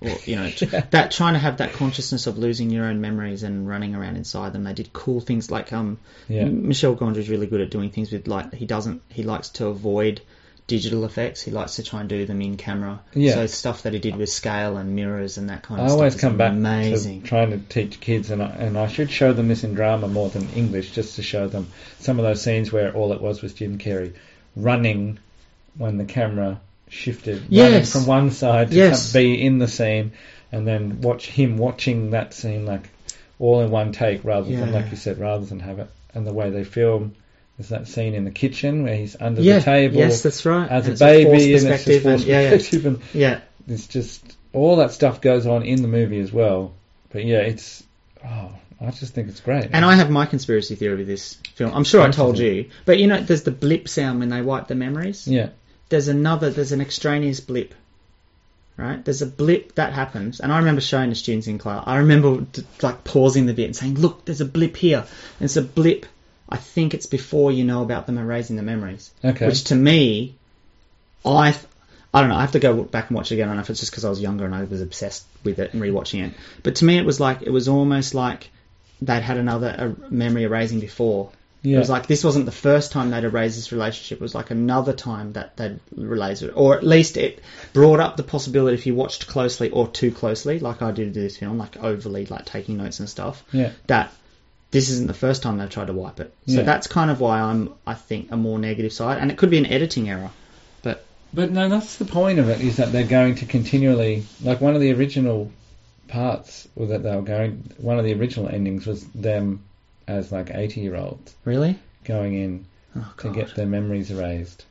Speaker 1: or you know, that trying to have that consciousness of losing your own memories and running around inside them. They did cool things like um,
Speaker 2: Yeah.
Speaker 1: Michel Gondry is really good at doing things with like he doesn't he likes to avoid digital effects. He likes to try and do them in camera.
Speaker 2: Yeah.
Speaker 1: So stuff that he did with scale and mirrors and that kind of
Speaker 2: I
Speaker 1: stuff.
Speaker 2: always
Speaker 1: is
Speaker 2: come back
Speaker 1: amazing.
Speaker 2: to trying to teach kids, and I, and I should show them this in drama more than English, just to show them some of those scenes where all it was was Jim Carrey running when the camera shifted,
Speaker 1: Yes.
Speaker 2: running from one side to
Speaker 1: Yes.
Speaker 2: some- be in the scene, and then watch him watching that scene like all in one take, rather
Speaker 1: Yeah.
Speaker 2: than, like you said, rather than have it. And the way they film, there's that scene in the kitchen where he's under
Speaker 1: Yeah.
Speaker 2: the table,
Speaker 1: Yes, that's right.
Speaker 2: as
Speaker 1: And
Speaker 2: a
Speaker 1: it's a forced
Speaker 2: baby, and it's just
Speaker 1: perspective
Speaker 2: forced
Speaker 1: and- yeah, yeah.
Speaker 2: perspective, and
Speaker 1: Yeah.
Speaker 2: it's just all that stuff goes on in the movie as well. But yeah, it's oh, I just think it's great.
Speaker 1: And I have my conspiracy theory with this film. I'm sure I told
Speaker 2: Fantasy.
Speaker 1: you, but you know, there's the blip sound when they wipe the memories.
Speaker 2: Yeah.
Speaker 1: There's another. There's an extraneous blip. Right? There's a blip that happens, and I remember showing the students in class. I remember d- like pausing the bit and saying, "Look, there's a blip here." And it's a blip. I think it's before you know about them erasing the memories.
Speaker 2: Okay.
Speaker 1: Which to me, I. Th- I don't know. I have to go back and watch it again. I don't know if it's just because I was younger and I was obsessed with it and rewatching it. But to me, it was like it was almost like they'd had another uh, memory erasing before.
Speaker 2: Yeah.
Speaker 1: It was like this wasn't the first time they'd erased this relationship. It was like another time that they'd erased it, or at least it brought up the possibility if you watched closely or too closely, like I did with this film, like overly, like taking notes and stuff.
Speaker 2: Yeah.
Speaker 1: That this isn't the first time they've tried to wipe it. So
Speaker 2: Yeah.
Speaker 1: that's kind of why I'm, I think, a more negative side, and it could be an editing error, but.
Speaker 2: But no, that's the point of it, is that they're going to continually, like one of the original parts was that they were going, one of the original endings was them as like eighty year olds.
Speaker 1: Really?
Speaker 2: Going in
Speaker 1: Oh,
Speaker 2: to
Speaker 1: God.
Speaker 2: get their memories erased.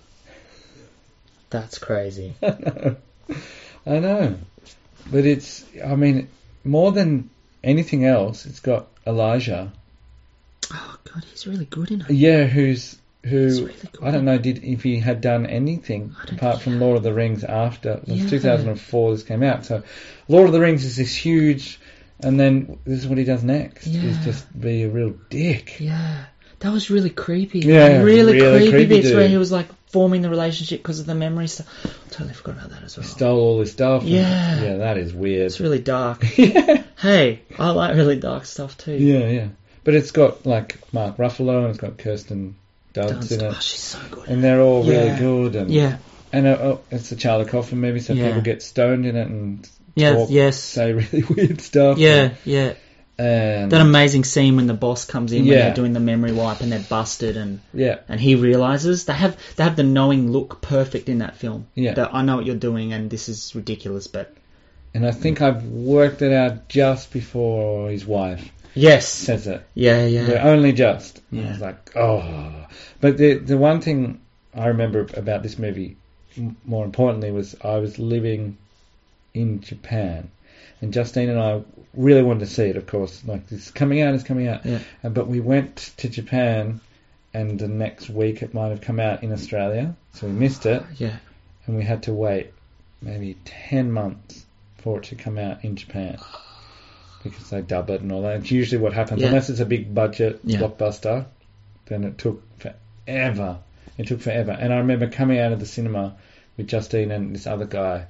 Speaker 1: That's crazy.
Speaker 2: I know. I know. But it's, I mean, more than anything else, it's got Elijah.
Speaker 1: Oh God, he's really good in it.
Speaker 2: Yeah, who's,
Speaker 1: He's
Speaker 2: who,
Speaker 1: really good.
Speaker 2: I don't know did if he had done anything apart from Lord of the Rings after, it was
Speaker 1: Yeah.
Speaker 2: two thousand four this came out, so Lord of the Rings is this huge, and then this is what he does next,
Speaker 1: Yeah.
Speaker 2: is just be a real dick.
Speaker 1: Yeah, that was really creepy.
Speaker 2: Yeah,
Speaker 1: really,
Speaker 2: really
Speaker 1: creepy,
Speaker 2: creepy
Speaker 1: bits
Speaker 2: dude.
Speaker 1: where he was like forming the relationship because of the memory stuff. Totally forgot about that as well.
Speaker 2: Stole all his stuff. and-
Speaker 1: Yeah.
Speaker 2: yeah, that is weird.
Speaker 1: It's really dark.
Speaker 2: yeah.
Speaker 1: Hey, I like really dark stuff too.
Speaker 2: Yeah, yeah. But it's got like Mark Ruffalo and it's got Kirsten Dunst
Speaker 1: Dunst.
Speaker 2: in it.
Speaker 1: Oh, she's so good.
Speaker 2: And they're all
Speaker 1: Yeah.
Speaker 2: really good. And
Speaker 1: Yeah.
Speaker 2: And uh, oh, it's a Charlie Kaufman movie, so
Speaker 1: Yeah.
Speaker 2: people get stoned in it and
Speaker 1: Yeah,
Speaker 2: talk,
Speaker 1: yes.
Speaker 2: say really weird stuff.
Speaker 1: Yeah, yeah.
Speaker 2: And
Speaker 1: That amazing scene when the boss comes in when
Speaker 2: Yeah.
Speaker 1: they're doing the memory wipe and they're busted and
Speaker 2: Yeah.
Speaker 1: and he realizes they have they have the knowing look perfect in that film.
Speaker 2: Yeah.
Speaker 1: That I know what you're doing and this is ridiculous, but
Speaker 2: And I think I've worked it out just before his wife
Speaker 1: yes,
Speaker 2: says it.
Speaker 1: yeah, yeah,
Speaker 2: But only just. And I
Speaker 1: Yeah.
Speaker 2: was like, oh. But the the one thing I remember about this movie, m- more importantly, was I was living in Japan. And Justine and I really wanted to see it, of course. Like, it's coming out, it's coming out.
Speaker 1: Yeah.
Speaker 2: Uh, but we went to Japan, and the next week it might have come out in Australia. So we missed it.
Speaker 1: yeah.
Speaker 2: And we had to wait maybe ten months for it to come out in Japan. Because they dub it and all that. It's usually what happens.
Speaker 1: Yeah.
Speaker 2: Unless it's a big budget
Speaker 1: Yeah.
Speaker 2: blockbuster, then it took forever. It took forever. And I remember coming out of the cinema with Justine and this other guy,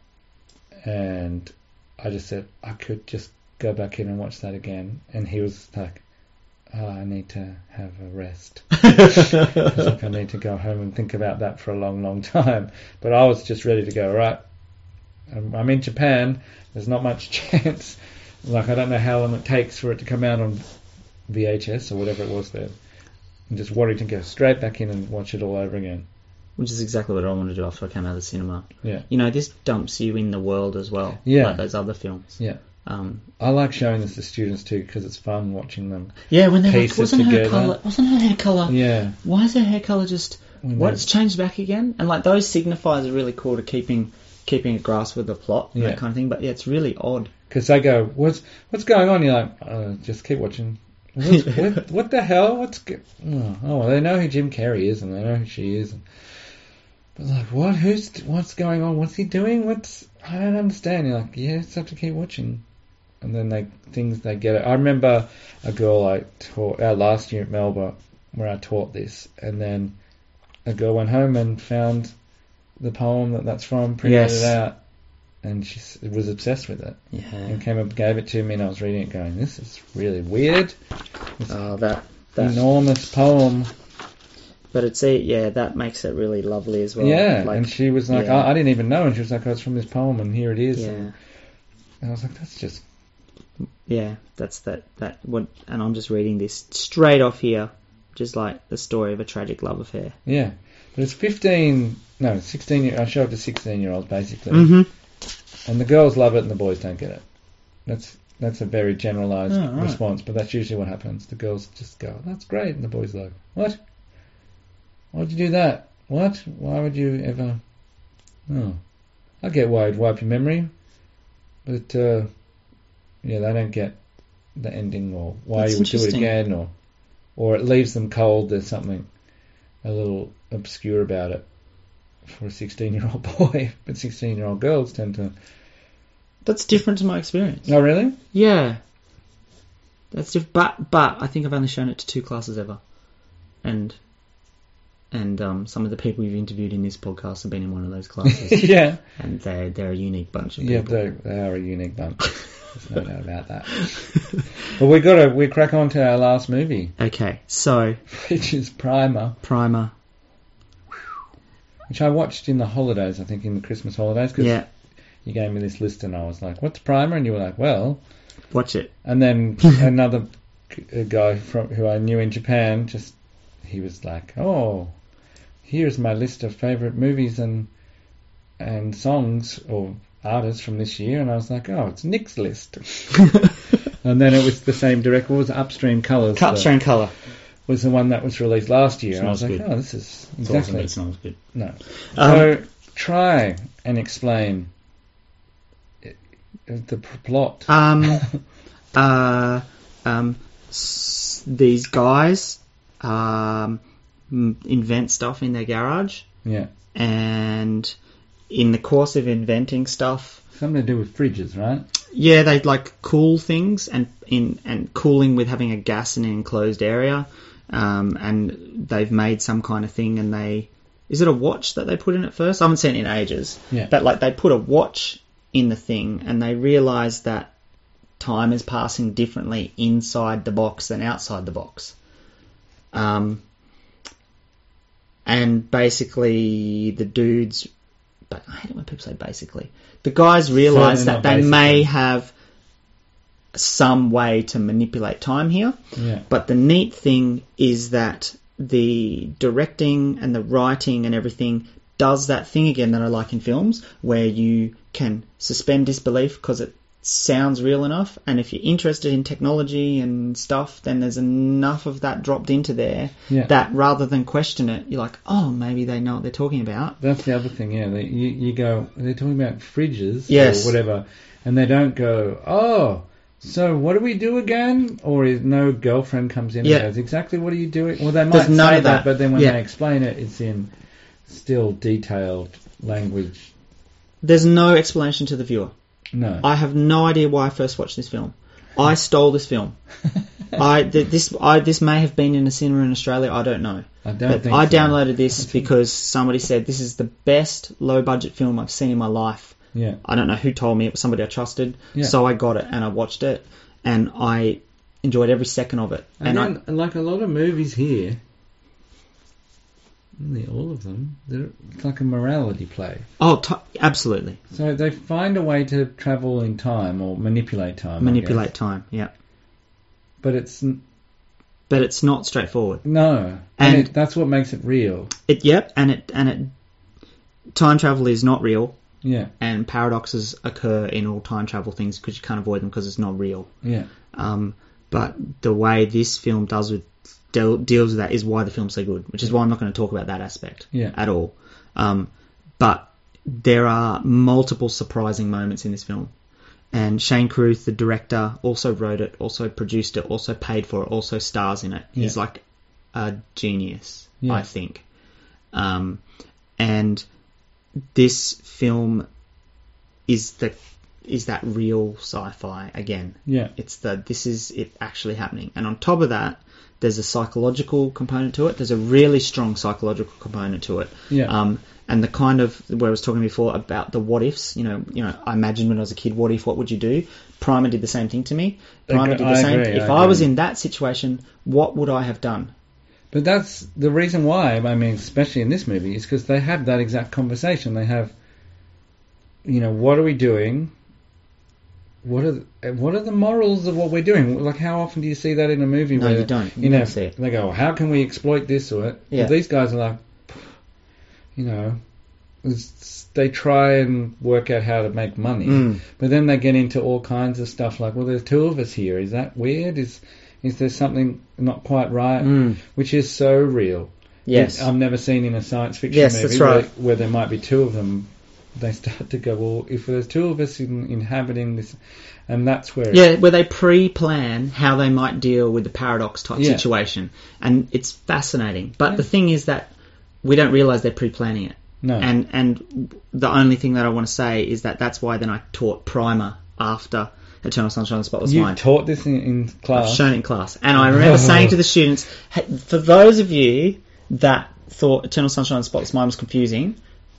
Speaker 2: and I just said, I could just go back in and watch that again. And he was like, oh, I need to have a rest. I was like, I need to go home and think about that for a long, long time. But I was just ready to go, right, I'm, I'm in Japan, there's not much chance. Like, I don't know how long it takes for it to come out on V H S or whatever it was then. I'm just wanting to go straight back in and watch it all over again.
Speaker 1: Which is exactly what I want to do after I came out of the cinema.
Speaker 2: Yeah.
Speaker 1: You know, this dumps you in the world as well.
Speaker 2: Yeah.
Speaker 1: Like those other films.
Speaker 2: Yeah.
Speaker 1: Um,
Speaker 2: I like showing this to students too because it's fun watching them.
Speaker 1: yeah, when they're like,
Speaker 2: piece it
Speaker 1: wasn't her
Speaker 2: together.
Speaker 1: colour, wasn't her hair colour,
Speaker 2: Yeah.
Speaker 1: why is her hair colour just,
Speaker 2: When
Speaker 1: what,
Speaker 2: they-
Speaker 1: it's changed back again? And like those signifiers are really cool to keeping keeping a grasp with the plot and
Speaker 2: Yeah.
Speaker 1: that kind of thing, but yeah, it's really odd.
Speaker 2: Because they go, what's what's going on? You're like, uh, just keep watching. What's, what, what the hell? What's go- oh, oh, they know who Jim Carrey is and they know who she is. And, but like, what? Who's what's going on? What's he doing? What's I don't understand. You're like, yeah, just have to keep watching. And then they things they get it. I remember a girl I taught uh, last year at Melbourne where I taught this, and then a girl went home and found the poem that that's from, printed
Speaker 1: Yes.
Speaker 2: it out, and she s- was obsessed with it.
Speaker 1: Yeah.
Speaker 2: And came up, gave it to me, and I was reading it, going, "This is really weird." This
Speaker 1: Oh, that that
Speaker 2: enormous poem.
Speaker 1: But it's a, yeah, that makes it really lovely as well.
Speaker 2: Yeah,
Speaker 1: Like,
Speaker 2: and she was like,
Speaker 1: yeah.
Speaker 2: I, I didn't even know, and she was like, "Oh, it's from this poem, and here it is."
Speaker 1: Yeah.
Speaker 2: And, and I was like, "That's just."
Speaker 1: Yeah, that's that that what, and I'm just reading this straight off here, just like the story of a tragic love affair.
Speaker 2: Yeah, but it's fifteen, no, sixteen. Year, I show it to sixteen-year-olds basically,
Speaker 1: Mm-hmm.
Speaker 2: and the girls love it and the boys don't get it. That's that's a very generalised
Speaker 1: Oh, right.
Speaker 2: response, but that's usually what happens. The girls just go, "That's great," and the boys are like, "What? Why'd you do that? What? Why would you ever?" Oh, I get why it'd wipe your memory, but uh, yeah, they don't get the ending or why
Speaker 1: That's
Speaker 2: you would do it
Speaker 1: interesting.
Speaker 2: again, or or it leaves them cold. There's something a little obscure about it for a sixteen-year-old boy, but sixteen-year-old girls tend to.
Speaker 1: That's different to my experience.
Speaker 2: Oh, really?
Speaker 1: Yeah, that's diff- but but I think I've only shown it to two classes ever, and and um, some of the people you've interviewed in this podcast have been in one of those classes.
Speaker 2: Yeah,
Speaker 1: and they're they're a unique bunch of
Speaker 2: yeah,
Speaker 1: people.
Speaker 2: they they are a unique bunch. There's no doubt about that. But we got to we crack on to our last movie,
Speaker 1: Okay, so
Speaker 2: which is Primer,
Speaker 1: Primer.
Speaker 2: which I watched in the holidays. I think in the Christmas holidays, because
Speaker 1: Yeah,
Speaker 2: you gave me this list, and I was like, "What's Primer?" And you were like, "Well,"
Speaker 1: watch it.
Speaker 2: and then another g- guy from who I knew in Japan just he was like, "Oh, here's my list of favorite movies and and songs or artists from this year," and I was like, "Oh, it's Nick's list." And then it was the same director. What was it? Upstream Colours?
Speaker 1: Upstream
Speaker 2: the-
Speaker 1: Colour.
Speaker 2: was the one that was released last year. And I was
Speaker 1: Smells
Speaker 2: like,
Speaker 1: good.
Speaker 2: "Oh, this is
Speaker 1: It's awesome,
Speaker 2: exactly."
Speaker 1: but it smells good.
Speaker 2: No.
Speaker 1: Um,
Speaker 2: So try and explain it, the p- plot.
Speaker 1: Um, uh, um, s- these guys um, m- invent stuff in their garage,
Speaker 2: Yeah.
Speaker 1: and in the course of inventing stuff,
Speaker 2: Something to do with fridges, right?
Speaker 1: yeah, they like cool things, and in and cooling with having a gas in an enclosed area, um, and they've made some kind of thing, and they is it a watch that they put in at first? I haven't seen it in ages,
Speaker 2: Yeah.
Speaker 1: but like they put a watch in the thing, and they realise that time is passing differently inside the box than outside the box. Um, and basically the dudes, but I hate it when people say basically. The guys realise
Speaker 2: Certainly
Speaker 1: that
Speaker 2: not
Speaker 1: they
Speaker 2: basically.
Speaker 1: may have some way to manipulate time here.
Speaker 2: Yeah.
Speaker 1: But the neat thing is that the directing and the writing and everything does that thing again that I like in films, where you can suspend disbelief because it sounds real enough, and if you're interested in technology and stuff, then there's enough of that dropped into there
Speaker 2: Yeah.
Speaker 1: that rather than question it, you're like, oh, maybe they know what they're talking about.
Speaker 2: That's the other thing, yeah. They, you, you go, they're talking about fridges
Speaker 1: Yes.
Speaker 2: or whatever, and they don't go, "Oh, so what do we do again?" Or is no girlfriend comes in
Speaker 1: Yeah.
Speaker 2: and goes, "Exactly what are you doing?" Well, they might
Speaker 1: There's none
Speaker 2: say
Speaker 1: of
Speaker 2: that,
Speaker 1: that.
Speaker 2: but then when
Speaker 1: Yeah.
Speaker 2: they explain it, it's in still detailed language.
Speaker 1: There's no explanation to the viewer.
Speaker 2: No.
Speaker 1: I have no idea why I first watched this film. I stole this film. I th- this I this may have been in a cinema in Australia. I don't know.
Speaker 2: I don't
Speaker 1: But
Speaker 2: think
Speaker 1: I
Speaker 2: so.
Speaker 1: downloaded this because somebody said this is the best low budget film I've seen in my life.
Speaker 2: Yeah.
Speaker 1: I don't know who told me. It was somebody I trusted.
Speaker 2: Yeah.
Speaker 1: So I got it and I watched it, and I enjoyed every second of it.
Speaker 2: And,
Speaker 1: And,
Speaker 2: then, like a lot of movies here, nearly all of them, they're, it's like a morality play.
Speaker 1: I oh, t- absolutely
Speaker 2: So they find a way to travel in time or manipulate time. I
Speaker 1: manipulate
Speaker 2: guess.
Speaker 1: time. Yeah,
Speaker 2: But it's n-
Speaker 1: but it's not straightforward.
Speaker 2: no, and,
Speaker 1: And-
Speaker 2: it, that's what makes it real.
Speaker 1: It yep, and it and it time travel is not real.
Speaker 2: Yeah,
Speaker 1: And paradoxes occur in all time travel things because you can't avoid them because it's not real.
Speaker 2: yeah,
Speaker 1: Um, but the way this film does with deal, deals with that is why the film's so good, which is why I'm not going to talk about that aspect
Speaker 2: Yeah.
Speaker 1: at all. Um, but there are multiple surprising moments in this film. And Shane Carruth, the director, also wrote it, also produced it, also paid for it, also stars in it.
Speaker 2: Yeah.
Speaker 1: He's like a genius,
Speaker 2: Yeah.
Speaker 1: I think. Um, and this film is the is that real sci-fi again.
Speaker 2: Yeah.
Speaker 1: It's the this is it actually happening. And on top of that, there's a psychological component to it. There's a really strong psychological component to it.
Speaker 2: Yeah.
Speaker 1: Um, and the kind of where I was talking before about the what ifs. You know, you know, I imagined when I was a kid, what if? What would you do? Primer did the same thing to me. Primer
Speaker 2: I
Speaker 1: did the same.
Speaker 2: agree,
Speaker 1: if
Speaker 2: I
Speaker 1: I, was
Speaker 2: agree.
Speaker 1: in that situation, what would I have done?
Speaker 2: But that's the reason why, I mean, especially in this movie, is because they have that exact conversation. They have, you know, what are we doing? What are the, what are the morals of what we're doing? Like, how often do you see that in a movie?
Speaker 1: No,
Speaker 2: where,
Speaker 1: you don't. You
Speaker 2: You know,
Speaker 1: don't see it.
Speaker 2: they go, how can we exploit this or it?
Speaker 1: Yeah.
Speaker 2: But these guys are like, you know, it's, they try and work out how to make money.
Speaker 1: Mm.
Speaker 2: But then they get into all kinds of stuff like, well, there's two of us here. Is that weird? Is is there something not quite right?
Speaker 1: Mm.
Speaker 2: Which is so real.
Speaker 1: Yes.
Speaker 2: I've never seen in a science fiction
Speaker 1: Yes,
Speaker 2: movie
Speaker 1: that's right.
Speaker 2: where, where there might be two of them. They start to go, well, if there's two of us in, inhabiting this, and that's where...
Speaker 1: Yeah, where they pre-plan how they might deal with the paradox type
Speaker 2: Yeah.
Speaker 1: situation. And it's fascinating. But
Speaker 2: Yeah.
Speaker 1: the thing is that we don't realise they're pre-planning it.
Speaker 2: No.
Speaker 1: And and the only thing that I want to say is that that's why then I taught Primer after Eternal Sunshine of the Spotless
Speaker 2: You
Speaker 1: Mind.
Speaker 2: taught this in, in class.
Speaker 1: I've shown it in class. And I remember saying to the students, hey, for those of you that thought Eternal Sunshine of the Spotless Mind was confusing,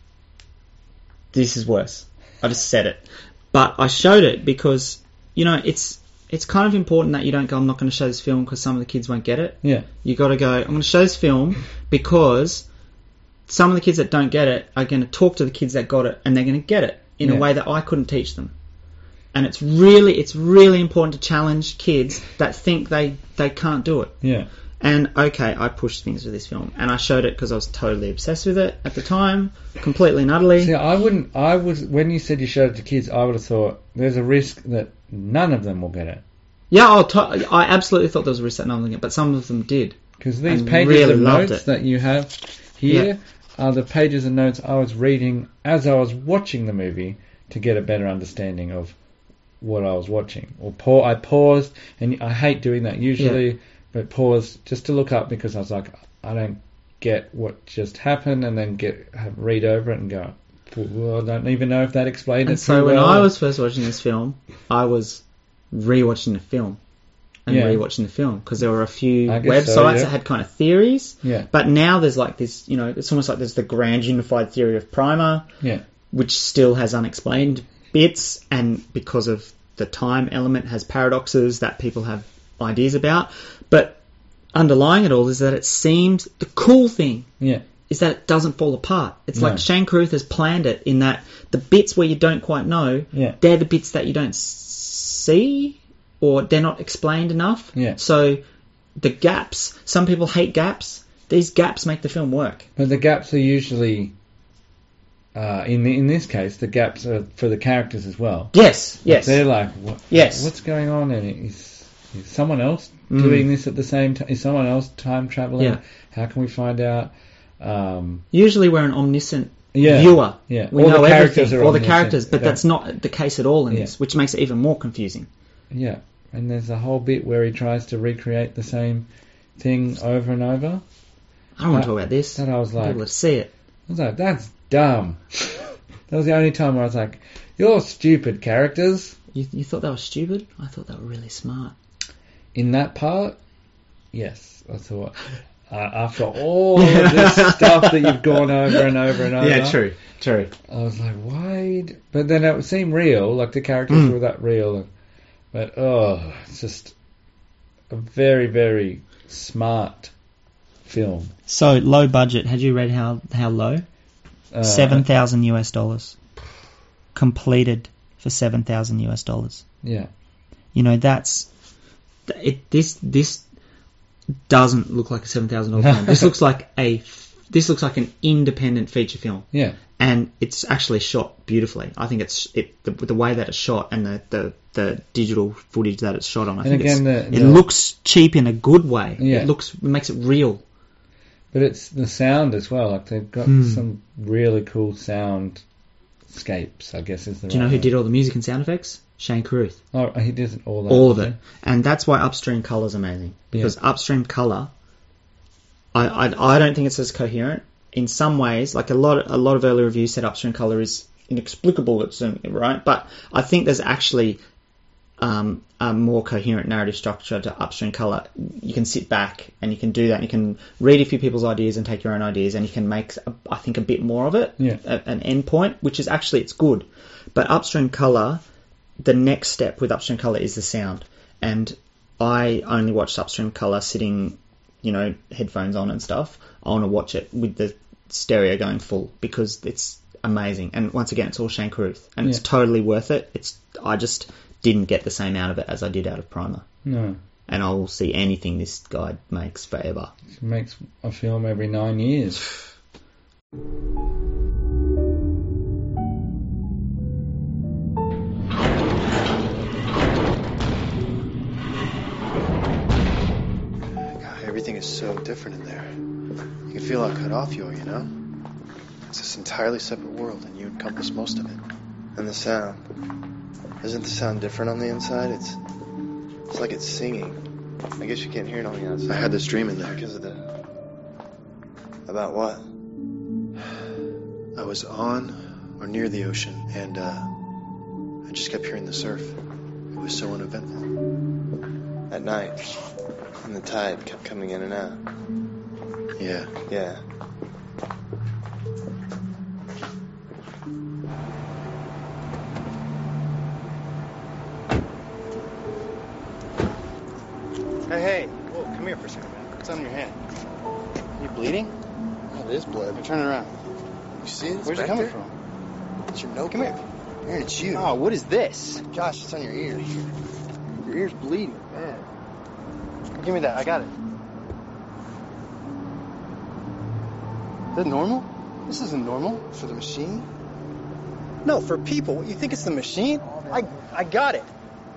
Speaker 1: this is worse. I just said it. But I showed it because, you know, it's it's kind of important that you don't go, I'm not going to show this film because some of the kids won't get it.
Speaker 2: Yeah.
Speaker 1: You got to go, I'm going to show this film because some of the kids that don't get it are going to talk to the kids that got it and they're going to get it in
Speaker 2: Yeah.
Speaker 1: a way that I couldn't teach them. And it's really it's really important to challenge kids that think they, they can't do it.
Speaker 2: Yeah.
Speaker 1: And okay, I pushed things with this film, and I showed it because I was totally obsessed with it at the time, completely and utterly.
Speaker 2: See, I wouldn't. I was when you said you showed it to kids, I would have thought there's a risk that none of them will get it
Speaker 1: Yeah, I'll t- I absolutely thought there was a risk that none of them did, but some of them did.
Speaker 2: because these
Speaker 1: And
Speaker 2: pages
Speaker 1: really
Speaker 2: of
Speaker 1: loved
Speaker 2: notes
Speaker 1: it.
Speaker 2: that you have here
Speaker 1: Yeah.
Speaker 2: are the pages of notes I was reading as I was watching the movie to get a better understanding of what I was watching. Or pa- I paused, and I hate doing that usually.
Speaker 1: Yeah.
Speaker 2: But pause just to look up because I was like, I don't get what just happened, and then get have, read over it and go, well, I don't even know if that explained
Speaker 1: And
Speaker 2: it
Speaker 1: so
Speaker 2: too
Speaker 1: when
Speaker 2: well.
Speaker 1: I was first watching this film, I was rewatching the film and
Speaker 2: Yeah.
Speaker 1: rewatching the film because there were a few
Speaker 2: I guess
Speaker 1: websites
Speaker 2: so, yeah.
Speaker 1: that had kind of theories.
Speaker 2: Yeah.
Speaker 1: But now there's like this, you know, it's almost like there's the grand unified theory of Primer,
Speaker 2: Yeah.
Speaker 1: which still has unexplained bits, and because of the time element has paradoxes that people have ideas about. But underlying it all is that it seems the cool thing
Speaker 2: Yeah.
Speaker 1: is that it doesn't fall apart. It's
Speaker 2: No.
Speaker 1: like Shane Carruth has planned it in that the bits where you don't quite know,
Speaker 2: Yeah.
Speaker 1: they're the bits that you don't s- see or they're not explained enough.
Speaker 2: Yeah.
Speaker 1: So the gaps, some people hate gaps. These gaps make the film work.
Speaker 2: But the gaps are usually, uh, in the, in this case, the gaps are for the characters as well.
Speaker 1: Yes, yes.
Speaker 2: They're like, what,
Speaker 1: Yes.
Speaker 2: what's going on? And is, is someone else
Speaker 1: Mm.
Speaker 2: doing this at the same time? Is someone else time traveling?
Speaker 1: Yeah.
Speaker 2: How can we find out? Um,
Speaker 1: Usually we're an omniscient
Speaker 2: Yeah,
Speaker 1: viewer.
Speaker 2: yeah.
Speaker 1: We
Speaker 2: All the
Speaker 1: know
Speaker 2: characters
Speaker 1: everything.
Speaker 2: are
Speaker 1: All the
Speaker 2: omniscient,
Speaker 1: characters, but
Speaker 2: yeah.
Speaker 1: that's not the case at all in
Speaker 2: Yeah.
Speaker 1: this, which makes it even more confusing.
Speaker 2: yeah. And there's a whole bit where he tries to recreate the same thing over and over.
Speaker 1: I don't want
Speaker 2: That-
Speaker 1: to talk about this.
Speaker 2: That I was
Speaker 1: I want
Speaker 2: like,
Speaker 1: people to see it.
Speaker 2: I was like, that's dumb. That was the only time where I was like, you're stupid characters.
Speaker 1: You, you thought that was stupid? I thought they were really smart.
Speaker 2: In that part, yes, I thought. Uh, after all of this stuff that you've gone over and over and over.
Speaker 1: Yeah, true, true.
Speaker 2: I was like, why? d- But then it seemed real, like the characters
Speaker 1: Mm.
Speaker 2: were that real. But, oh, it's just a very, very smart film.
Speaker 1: So low budget. Had you read how how low?
Speaker 2: Uh,
Speaker 1: Seven thousand US dollars. Completed for seven thousand US dollars.
Speaker 2: Yeah.
Speaker 1: You know that's it. This this doesn't look like a seven thousand dollar film. This looks like a this looks like an independent feature film.
Speaker 2: Yeah.
Speaker 1: And it's actually shot beautifully. I think it's it the, the way that it's shot and the, the, the digital footage that it's shot on. I
Speaker 2: And
Speaker 1: think
Speaker 2: again,
Speaker 1: it's,
Speaker 2: the-
Speaker 1: it
Speaker 2: the-
Speaker 1: looks cheap in a good way.
Speaker 2: Yeah.
Speaker 1: It looks it makes it real.
Speaker 2: But it's the sound as well. Like they've got
Speaker 1: Hmm.
Speaker 2: some really cool soundscapes, I guess is the
Speaker 1: Do you know
Speaker 2: right
Speaker 1: who
Speaker 2: word.
Speaker 1: did all the music and sound effects? Shane Carruth.
Speaker 2: Oh, he does all that.
Speaker 1: All of
Speaker 2: doesn't
Speaker 1: it. And that's why Upstream Colour is amazing. Because
Speaker 2: Yeah.
Speaker 1: Upstream Colour, I, I I don't think it's as coherent. In some ways, like a lot a lot of early reviews said Upstream Colour is inexplicable, it's right. But I think there's actually um, a more coherent narrative structure to Upstream Colour. You can sit back and you can do that. And you can read a few people's ideas and take your own ideas, and you can make, I think, a bit more of it,
Speaker 2: yeah.
Speaker 1: a, an end point, which is actually, it's good. But Upstream Colour, the next step with Upstream Colour is the sound. And I only watched Upstream Colour sitting, you know, headphones on and stuff. I want to watch it with the stereo going full because it's amazing. And once again, it's all Shane Carruth, and yeah. it's totally worth it. It's I just didn't get the same out of it as I did out of Primer.
Speaker 2: No.
Speaker 1: And I will see anything this guy makes forever.
Speaker 2: He makes a film every nine years.
Speaker 8: God, everything is so different in there. You can feel how cut off you are, you know? It's this entirely separate world, and you encompass most of it. And the sound. Isn't the sound different on the inside? It's it's like it's singing. I guess you can't hear it on the outside. I had this dream in there. Because of the... About what? I was on or near the ocean, and uh, I just kept hearing the surf. It was so uneventful. At night, and the tide kept coming in and out. Yeah. Yeah. Hey, hey. Whoa, come here for a second, man. What's on your hand? Are you bleeding? Oh, it is blood. Now turn it around. You see it? It's Where's it coming there? from? It's your notebook. Come here. Aaron, it's you. Oh, what is this? Josh, it's on your ear. Your ear's bleeding. Man. Give me that. I got it. Is that normal? This isn't normal. For the machine? No, for people. You think it's the machine? I I got it.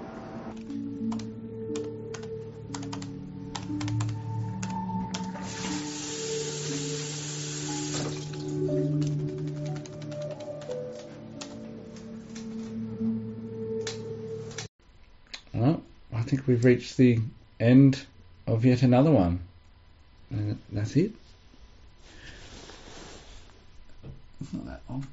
Speaker 2: Well, I think we've reached the end of yet another one. And that's it. It's not that long.